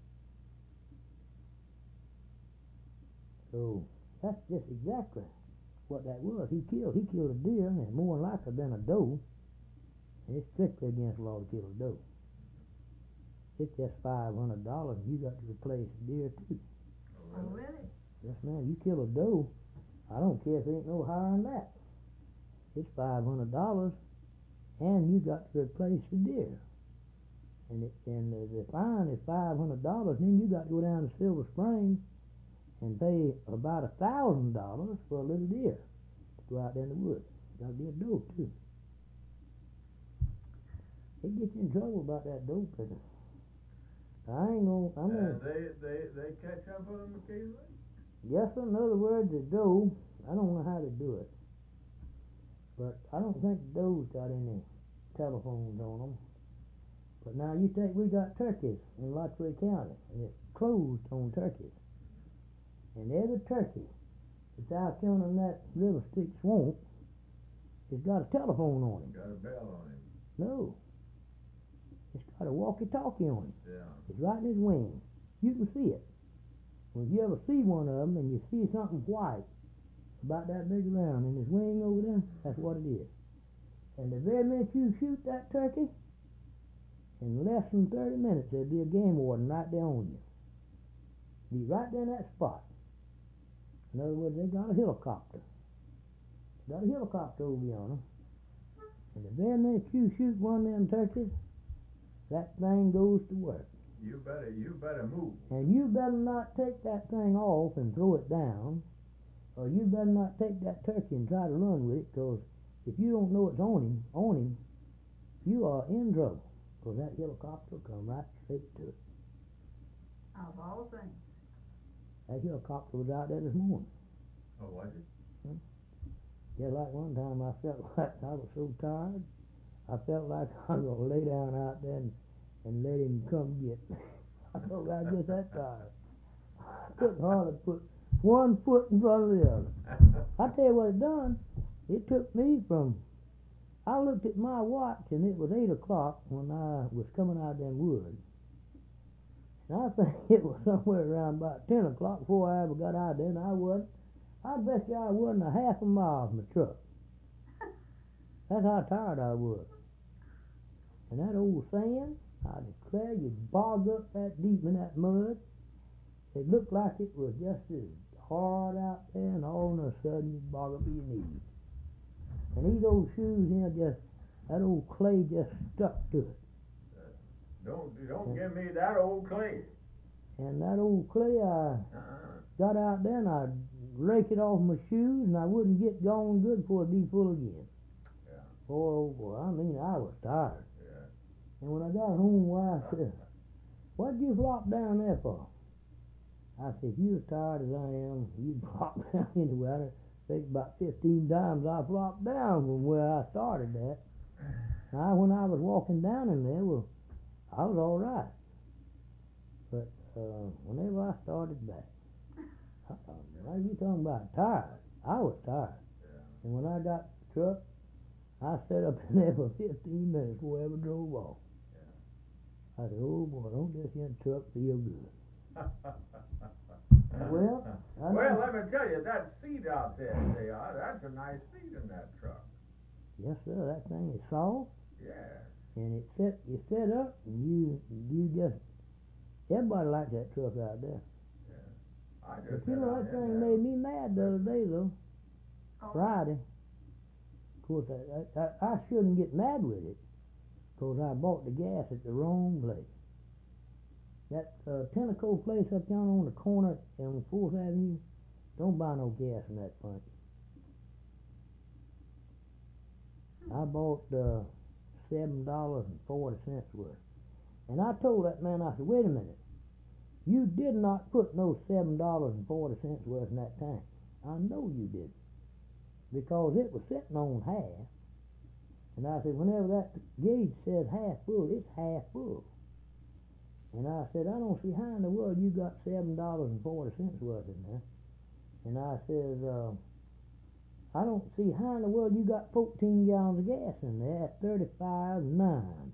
So that's just exactly what that was. He killed. He killed a deer, and more than likely than a doe. And it's strictly against law to kill a doe. It's just five hundred dollars, and you got to replace the deer too. Oh, really? Yes, ma'am. You kill a doe, I don't care if it ain't no higher than that. It's five hundred dollars, and you got to replace the deer. And it, and the, the fine is five hundred dollars. Then you got to go down to Silver Springs and pay about a thousand dollars for a little deer to go out there in the woods. Got to be a doe too. They get you in trouble about that doe picking. I ain't gonna. I'm gonna. And they, they, they catch up with them occasionally? Yes, sir. In other words, the doe, I don't know how to do it, but I don't think the doe's got any telephones on them. But now you take, we got turkeys in Lottery County, and it's closed on turkeys. And every turkey that's out there in that River Stick Swamp has got a telephone on him. Got a bell on him. No. It's got a walkie-talkie on him. Yeah. It's right in his wing. You can see it. Well, if you ever see one of them and you see something white about that big around in his wing over there, that's what it is. And the very minute you shoot that turkey, in less than thirty minutes there'll be a game warden right there on you. Be right there in that spot. In other words, they got a helicopter. Got a helicopter over yonder. And the very minute you shoot one of them turkeys, that thing goes to work. You better, you better move. And you better not take that thing off and throw it down, or you better not take that turkey and try to run with it, because if you don't know it's on him, on him, you are in trouble, because that helicopter will come right straight to it. Of all things. That helicopter was out there this morning. Oh, was it? Just like one time I felt like I was so tired, I felt like I was going to lay down out there and, and let him come get me. I felt like just that tired. I couldn't hardly put one foot in front of the other. I tell you what it done. It took me from, I looked at my watch and it was eight o'clock when I was coming out of them woods. And I think it was somewhere around about ten o'clock before I ever got out there, and I wasn't, I bet you I wasn't a half a mile from the truck. That's how tired I was. And that old sand, I declare, you bog up that deep in that mud. It looked like it was just as hard out there, and all of a sudden you bog up to your knees. And these old shoes, you know, just, that old clay just stuck to it. Don't, don't give me that old clay. And that old clay, I Uh-uh. got out there and I'd rake it off my shoes, and I wouldn't get going good before it'd be full again. Yeah. Boy, oh boy, I mean, I was tired. Yeah. And when I got home, wife said, "What'd you flop down there for?" I said, "If you as tired as I am, you'd flop down anywhere." I think about fifteen times I flopped down from where I started at. Now, when I was walking down in there, well, I was all right. But uh, whenever I started back, I thought, "Why are you talking about tired?" I was tired. Yeah. And when I got the truck, I sat up in there for fifteen minutes before I ever drove off. Yeah. I said, "Oh boy, don't this young truck feel good." Well, I well, know- let me tell you, that seat out there, they are, that's a nice seat in that truck. Yes, sir. That thing is soft, Yeah. and it set you set up, and you you just everybody likes that truck out there. Yeah. I But just you sat know out that there thing now. made me mad the other day though. Oh, Friday. Of course, I, I I I shouldn't get mad with it, 'cause I bought the gas at the wrong place. That uh, Tenneco place up yonder on the corner on Fourth Avenue, don't buy no gas in that plant. I bought uh, seven dollars and forty cents worth, and I told that man, I said, "Wait a minute, you did not put no seven dollars and forty cents worth in that tank. I know you didn't, because it was sitting on half." And I said, "Whenever that gauge says half full, it's half full." And I said, "I don't see how in the world you got seven dollars and forty cents worth in there." And I says, uh, "I don't see how in the world you got fourteen gallons of gas in there at thirty-five nine."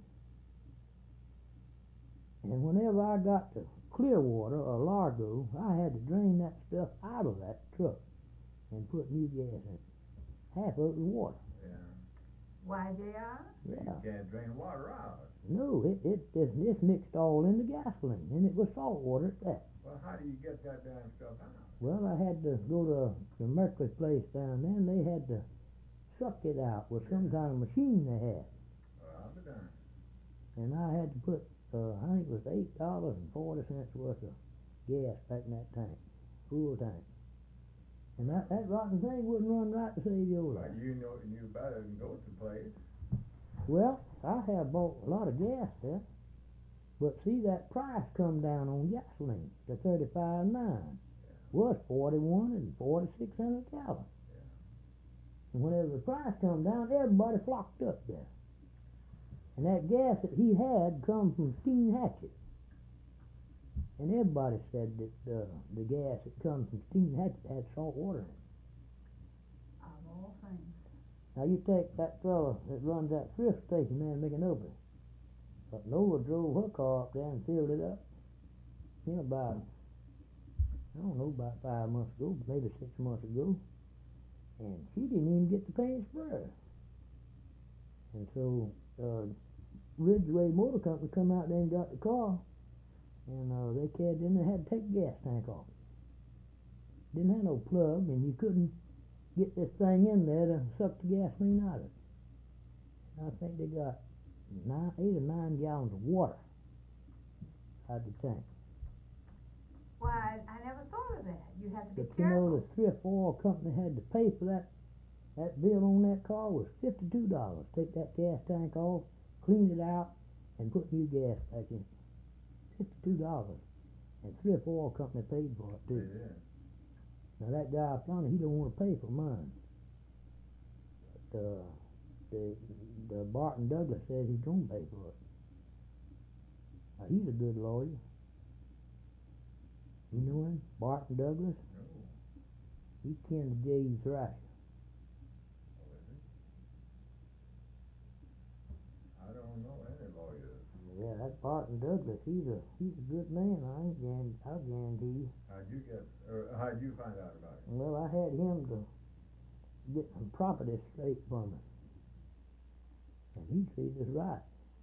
And whenever I got to Clearwater or Largo, I had to drain that stuff out of that truck and put new gas in it. Half of it was water. Yeah. Y J R? You Yeah. can't drain water out. No, it it it, it mixed all in the gasoline, and it was salt water at that. Well, how do you get that damn stuff out? Well, I had to go to the Mercury place down there, and they had to suck it out with some kind of machine they had. Well, I'll be darned. And I had to put, uh, I think it was eight dollars and forty cents worth of gas back in that tank, full tank. And that, that rotten thing wouldn't run right to save your Well, life. you know, you better than go to the place. Well, I have bought a lot of gas there, but see, that price come down on gasoline to thirty-five nine. Was forty-one and forty-six cents a gallon. And whenever the price come down, everybody flocked up there. And that gas that he had come from Steam Hatchet. And everybody said that uh, the gas that comes from Steam Hatchet had salt water in it. Of all things. Now you take that fella that runs that thrift station there in McAnopy. But Nola drove her car up there and filled it up. You know, about, I don't know, about five months ago, maybe six months ago. And she didn't even get the paint spray. And so, uh, Ridgeway Motor Company come out there and got the car. And uh, they carried it in there, had to take the gas tank off. Didn't have no plug, and you couldn't get this thing in there to suck the gasoline out of it. I think they got nine, eight or nine gallons of water out the tank. Why, I never thought of that. You have to be But you know, careful. the thrift oil company had to pay for that. That bill on that car was fifty-two dollars. Take that gas tank off, clean it out, and put new gas back in. Fifty-two dollars. And thrift oil company paid for it too. Yeah. Now that guy up yonder, he don't want to pay for mine. But uh, the the Barton Douglas says he's gonna pay for it. Now he's a good lawyer. You know him, Barton Douglas? No. He's kin to James Rice. Oh, is it? I don't know any lawyers. Yeah, that Barton Douglas, he's a he's a good man. I ain't guarantee, I'll guarantee you. How'd you get, or how'd you find out about it? Well, I had him to get some property straight from me, and he said it's right.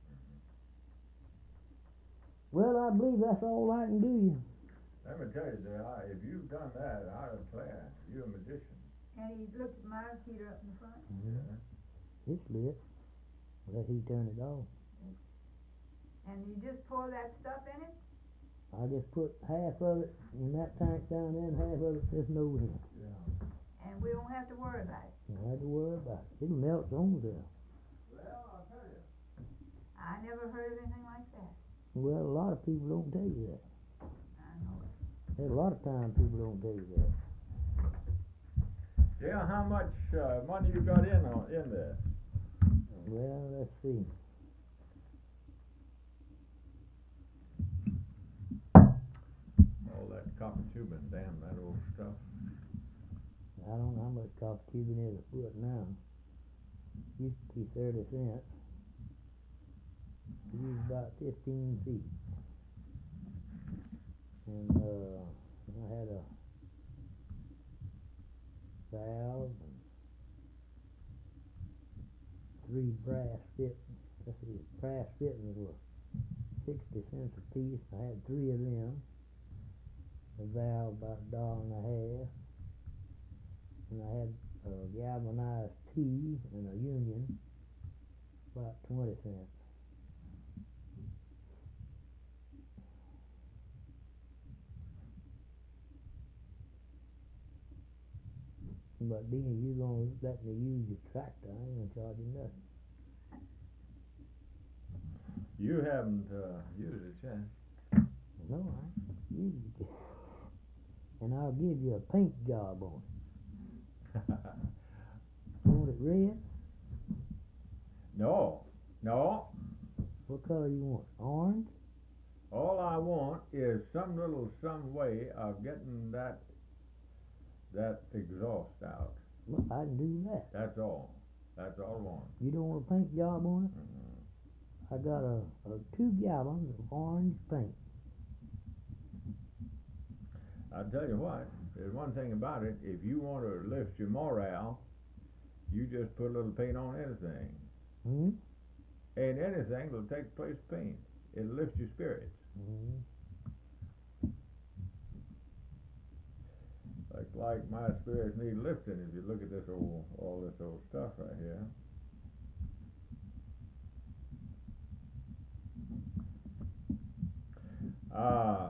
Well, I believe that's all I can do you. Let me tell you, J I, if you've done that, I declare you're a magician. And he looked at my heater up in the front. Yeah. It's lit. Let he turn it off. And you just pour that stuff in it? I just put half of it in that tank down there and half of it just over here. Yeah. And we don't have to worry about it. You don't have to worry about it. It'll melt its own self. Well, I'll tell you. I never heard of anything like that. Well, a lot of people don't tell you that. I know it. There's a lot of times people don't tell you that. Yeah, how much uh, money you got in on in there? Well, let's see. All that copper tubing, damn that old stuff. I don't know how much copper tubing is a foot now. Used to be thirty cents. We use about fifteen feet. And uh, I had a valve and three brass fittings. Let's see, brass fittings were sixty cents a piece. I had three of them. The valve about a dollar and a half. And I had a galvanized T and a union, about twenty cents. But being you gonna let me use your tractor, I ain't gonna charge you nothing. You haven't uh, used it yet. No, I ain't used it. And I'll give you a paint job on it. You want it red? No, no. What color you want? Orange? All I want is some little some way of getting that that exhaust out. Well, I can do that. That's all. That's all I want. You don't want a paint job on it? Mm-hmm. I got a, a two gallons of orange paint. I'll tell you what, there's one thing about it, if you want to lift your morale, you just put a little paint on anything. Hmm? And anything will take place of paint. It'll lift your spirits. Mm-hmm. Like like my spirits need lifting if you look at this old all this old stuff right here. Uh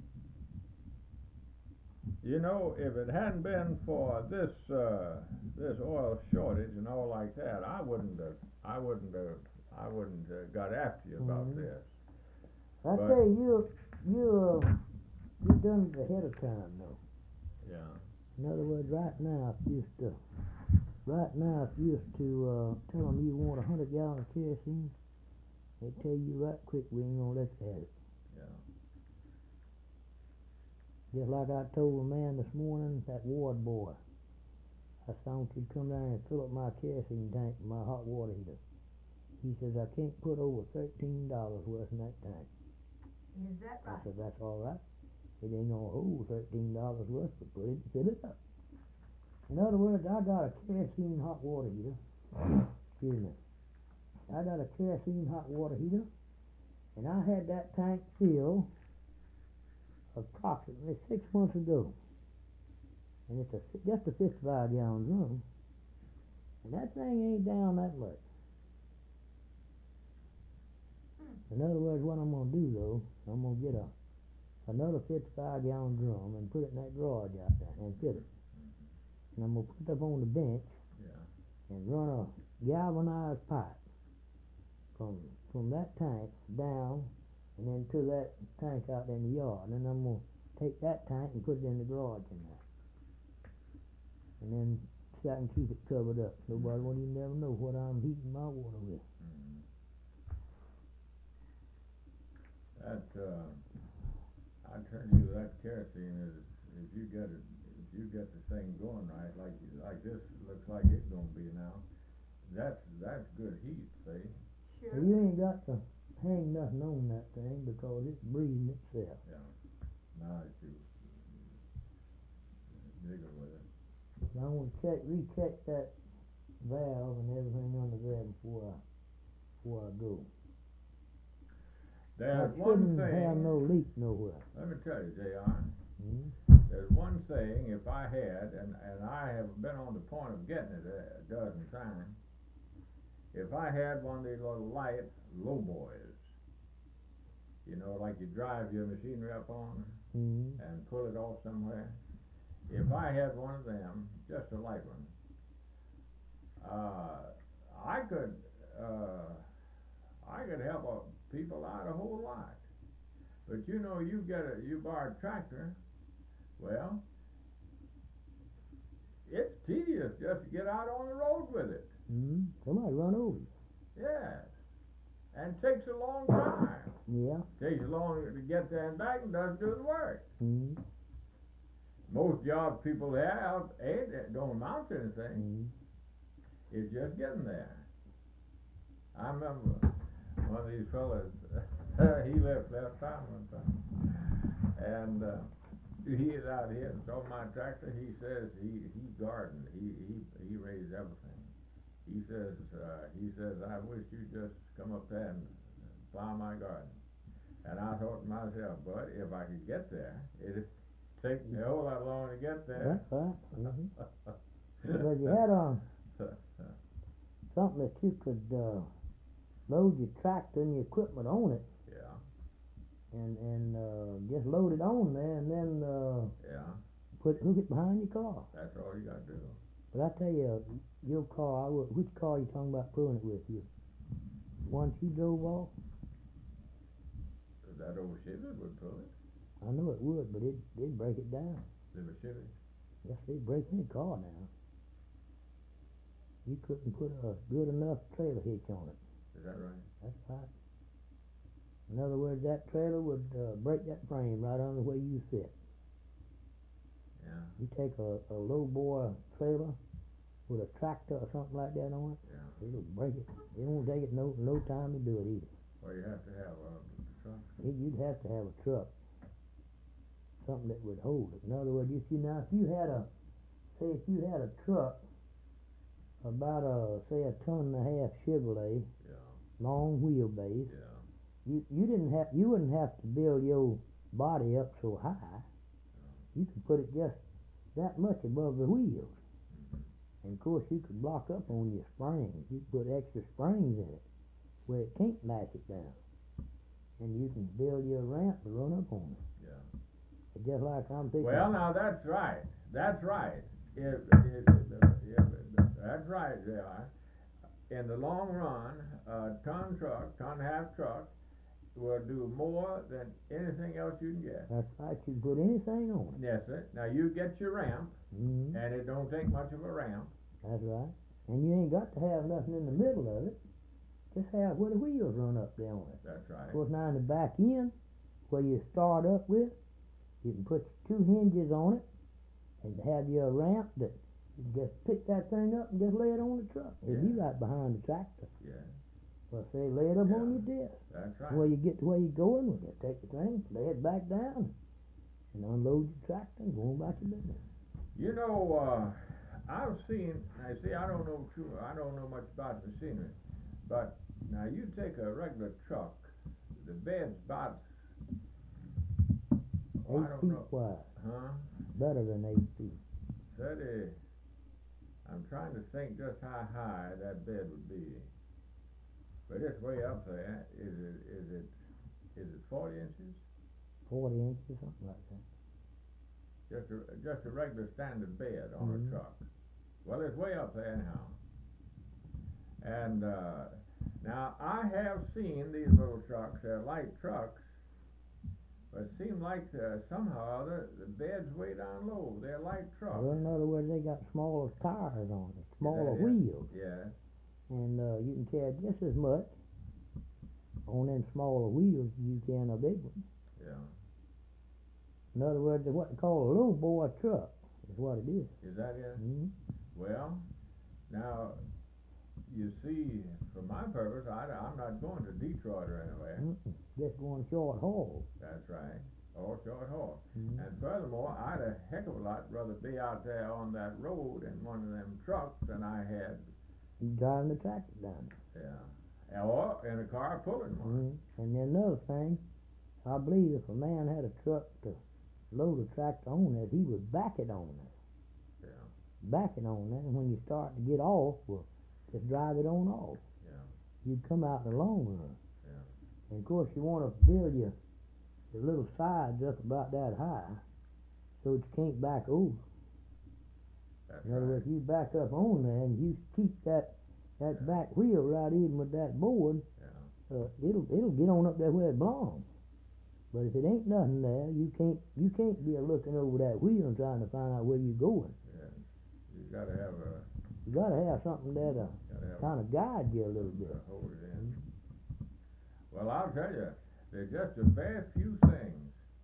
you know, if it hadn't been for this uh, this oil shortage and all like that, I wouldn't have I wouldn't have I wouldn't have got after you about Mhm. this. I But- say you you uh, you done it ahead of time though. Yeah. In other words, right now if you used to right now if you used to uh, tell them you want a hundred gallons of kerosene, they tell you right quick we ain't gonna let you have it. Yeah. Just like I told a man this morning, that ward boy. I said, I want you to come down and fill up my kerosene tank with my hot water heater. He says, I can't put over thirteen dollars worth in that tank. Is that I right? said, that's all right. It ain't gonna hold thirteen dollars worth, but put it, fill it up. In other words, I got a kerosene hot water heater. Excuse me. I got a kerosene hot water heater, and I had that tank filled approximately six months ago. And it's a, just a fifty-five gallon drum. And that thing ain't down that much. In other words, what I'm gonna do though, I'm gonna get a, another fifty-five gallon drum and put it in that garage out there and fill it. And I'm gonna put it up on the bench Yeah. and run a galvanized pipe from, from that tank down and then to that tank out in the yard. And then I'm gonna take that tank and put it in the garage in there. And then so I can keep it covered up. Nobody won't even never know what I'm heating my water with. Mhm. That, uh, I tell you, that kerosene is, if you get it, if you get the thing going right, like, like this looks like it's gonna be now, that's, that's good heat, see? Sure. Well, you ain't got to hang nothing on that thing because it's breathing itself. Yeah. Now that you jiggle with it. But I want to check, recheck that valve and everything under there before I, before I go. There's I one shouldn't have no thing, leak nowhere. let me tell you, J R, Hmm? there's one thing, if I had, and, and I have been on the point of getting it a dozen times, if I had one of these little light lowboys, you know, like you drive your machinery up on Hmm? and pull it off somewhere, if I had one of them, just a light one, uh, I could, uh, I could help uh, people out a whole lot. But you know, you get a, you borrow a tractor, well, it's tedious just to get out on the road with it. Hmm? Somebody run over you. Yes. And takes a long time. Yeah. Takes longer to get there and back and doesn't do the work. Hmm? Most jobs people have ain't, it don't amount to anything. Hmm? It's just getting there. I remember one of these fellas, he left left town one time, and uh, he is out here and saw my tractor. He says he he gardened, he he he raised everything. He says uh, he says I wish you'd just come up there and plow my garden. And I thought to myself, but if I could get there, it'd take me a whole lot longer to get there. That's right. Mm-hmm. But you had um something that you could uh, load your tractor and your equipment on it, Yeah, and and uh, just load it on there, and then uh, yeah, put hook it behind your car. that's all you gotta do. But I tell you, your car, I would, which car you talking about pulling it with you? One you drove off? That old Chevy would pull it. I know it would, but it it'd break it down. The Chevy. Yes, they'd break any car down. You couldn't put a good enough trailer hitch on it. Is that right? That's right. In other words, that trailer would uh, break that frame right on the way you sit. Yeah, You take a, a low bore trailer with a tractor or something like that on it, yeah. it'll break it. It won't take it no no time to do it either. Well, you have to have a truck. It, you'd have to have a truck, something that would hold it. In other words, if you now if you had a say if you had a truck about a say a ton and a half Chevrolet, Yeah, long wheelbase, yeah. you you didn't have you wouldn't have to build your body up so high. You could put it just that much above the wheels. And of course you could block up on your springs. You could put extra springs in it where it can't lash it down. And you can build your ramp to run up on it. Yeah. But just like I'm thinking. Well, now that's right. That's right. If, if, if, if, that's right, J R. In the long run, a ton truck, ton half truck, will do more than anything else you can get. That's right. You can put anything on it. Yes, sir. Now you get your ramp, Mm-hmm. and it don't take much of a ramp. That's right. And you ain't got to have nothing in the middle of it. Just have where the wheels run up there on it. That's right. Of course, now in the back end, where you start up with, you can put two hinges on it and have your ramp that you can just pick that thing up and just lay it on the truck. It'll be Yeah. right behind the tractor. Yeah, Well, say, lay it up Yeah. on your disc. that's right. Where you get to where you're going, we just take the thing, lay it back down, and unload your tractor and go on about your business. You know, uh, I've seen. Now, see, I don't know too. I don't know much about machinery, but now you take a regular truck, the bed's about. Oh, I Eight don't feet know. wide, Huh? better than eight feet. Thirty. I'm trying to think just how high that bed would be. But it's way up there. Is it, is it, is it forty inches? forty inches, something like that. Just a, just a regular standard bed on Mhm. a truck. Well, it's way up there anyhow. And, uh, now I have seen these little trucks, they're light trucks, but it seemed like, uh, somehow or other, the bed's way down low. They're light trucks. Well, in other words, they got smaller tires on it, Is smaller that it? wheels, Yeah, and, uh, you can carry just as much on them smaller wheels as you can a big one. yeah. In other words, they're what they call a low boy truck, is what it is. Is that it? Mm-hmm. Well, now, you see, for my purpose, I, I'm not going to Detroit or anywhere. Mm-mm. Just going short haul. That's right, all short haul. Mhm. And furthermore, I'd a heck of a lot rather be out there on that road in one of them trucks than I had, You driving the tractor down yeah, or in a car pulling there. one. Mm-hmm. And then another thing, I believe if a man had a truck to load a tractor on it, he would back it on there. Yeah, Back it on there, and when you start to get off, well, just drive it on off. yeah, You'd come out in the long run. yeah, And of course, you want to build your, your little sides up about that high, so that you can't back over. that's In other right. words, you back up on there, and you keep that that Yeah. back wheel right even with that board. Yeah, Uh, it'll it'll get on up there where it belongs. But if it ain't nothing there, you can't you can't be a looking over that wheel and trying to find out where you're going. yeah. You gotta have a, You gotta have something there to gotta have kind of guide you a little something bit. to hold it in. Well, I'll tell you, there's just a very few things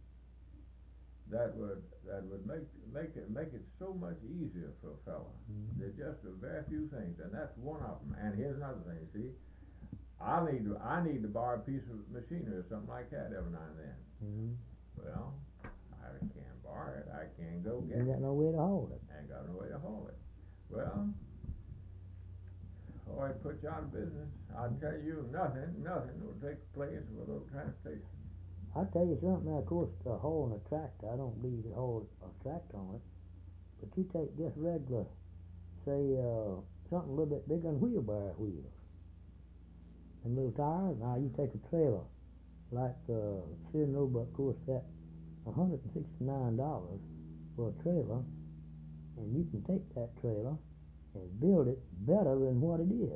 that would, that would make, make it, make it so much easier for a fella. Mhm. There's just a very few things, and that's one of them. And here's another thing, see, I need to, I need to borrow a piece of machinery or something like that every now and then. Mm-hmm. Well, I can't borrow it, I can't go You get ain't it, got no way to hold it. I ain't got no way to haul it. Well, or it puts you out of business. I tell you, nothing, nothing will take the place of a little transportation. I'll tell you something, now, of course, uh, hauling a tractor, I don't believe you haul a tractor on it, but you take just regular, say, uh, something a little bit bigger than wheelbarrow wheels, and little tires. Now you take a trailer, like, uh, Cyrano, but of course that one hundred and sixty-nine dollars for a trailer, and you can take that trailer and build it better than what it is.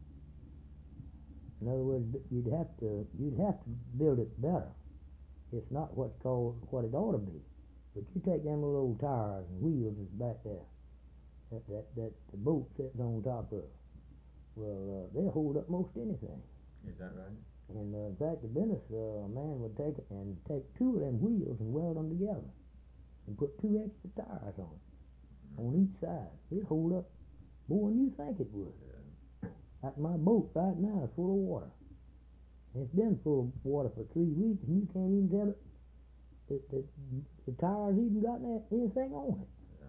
In other words, you'd have to, you'd have to build it better. It's not what's called what it ought to be. But you take them little old tires and wheels that's back there, that that that the boat sits on top of. Well, uh, they'll hold up most anything. Is that right? And uh, in fact, the business uh, man would take it and take two of them wheels and weld them together, and put two extra tires on it, on each side. It'd hold up more than you think it would. Yeah. Like my boat right now is full of water. It's been full of water for three weeks, and you can't even tell it that the, the tires even got that, anything on it. Yeah.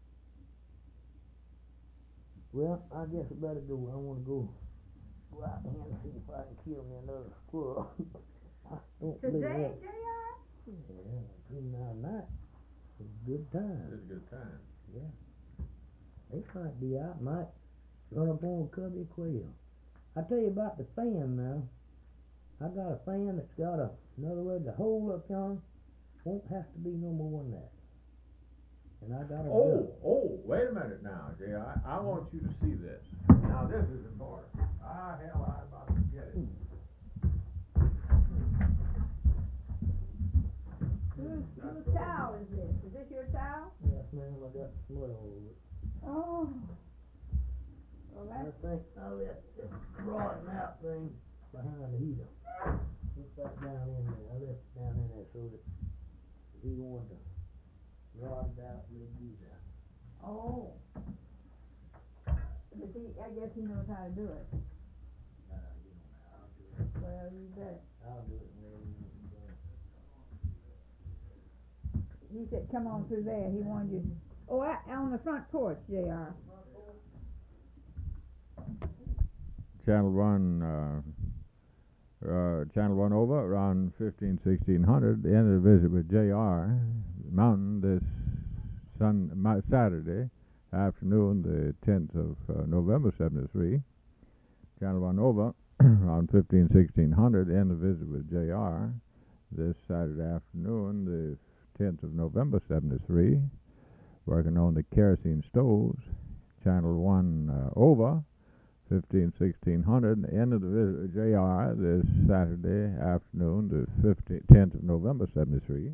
Well, I guess I better go. I want to go go out there and see if I can kill me another squirrel. I don't believe Today, that. J R? Yeah, between now and night, it's a good time. It's a good time. Yeah. They might be out, might run up on a cubby quail. I tell you about the fan now. I got a fan that's got a, in other words, the hole up yonder won't have to be no more than that. And I got a Oh, gun. oh, wait a minute now, Jay, I, I want you to see this. Now, this is important. Ah, hell, I'm about to forget it. Whose, whose towel is this? Is this your towel? Yes, ma'am, I got smut all over it. Oh. Well, I that's, think I left this rotten out thing behind the heater. It's back down in there. I left it down in there so that if he wanted to rot it out, we'd use that. oh. But he, I guess he knows how to do it. Uh, you know, I'll do it. Well, you bet. I'll do it whenever you want to do it. He said, come on through there. He wanted you, oh, out on the front porch, J R. Channel one, uh, uh, Channel one over around fifteen, sixteen hundred. The end of the visit with J R Mountain this sun, ma- Saturday afternoon, the tenth of uh, November seventy-three. Channel one over around fifteen, sixteen hundred, end a visit with J R this Saturday afternoon, the tenth of November, seventy-three, working on the kerosene stoves, channel one uh, over, fifteen, sixteen hundred, end of the visit with J R this Saturday afternoon, the fifteenth, tenth of November, seventy-three.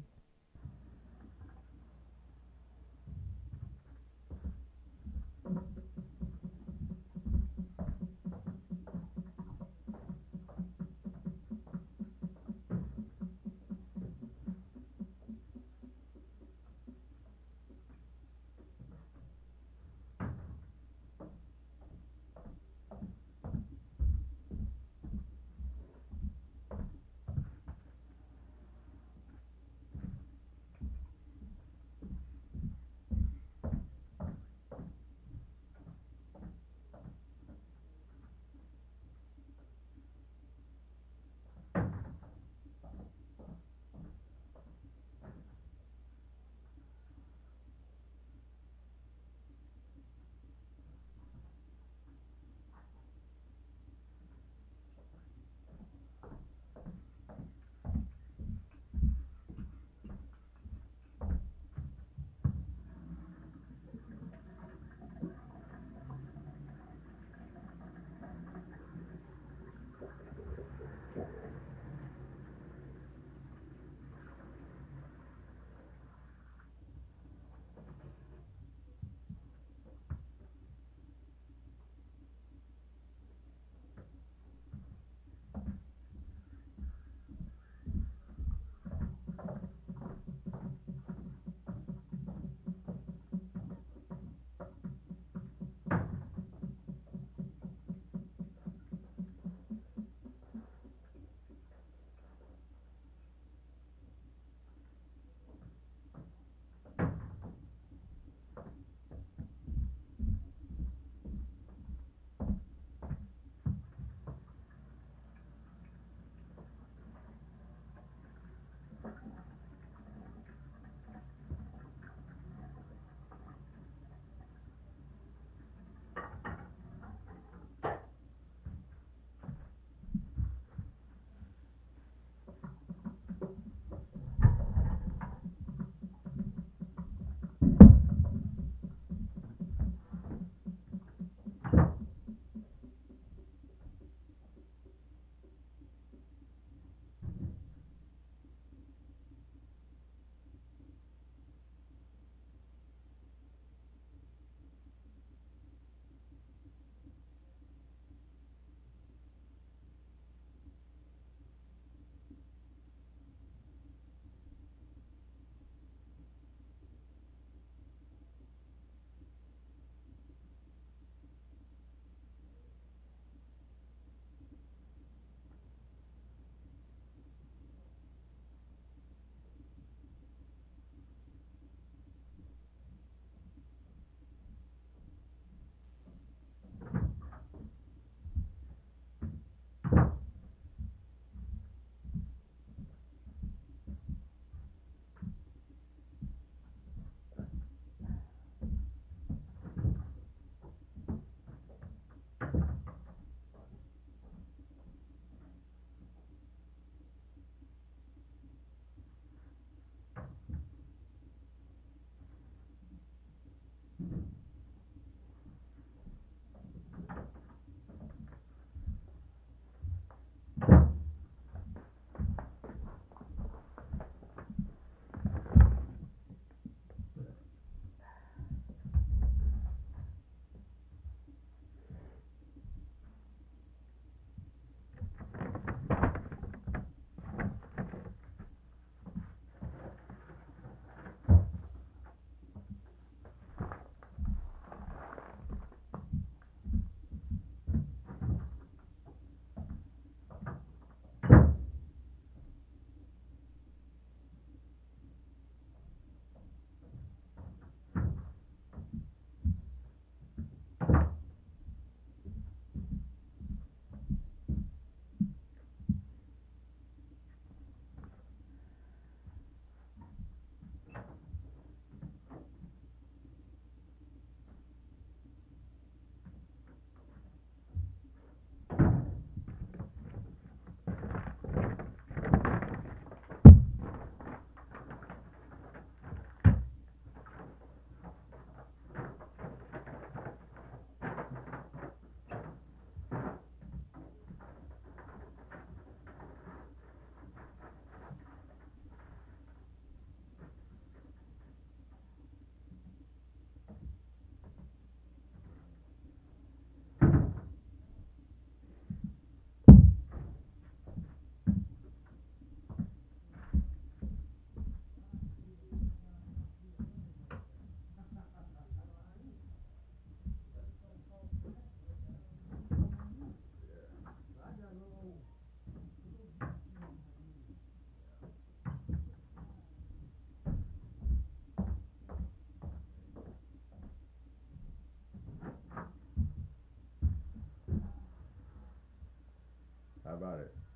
about it.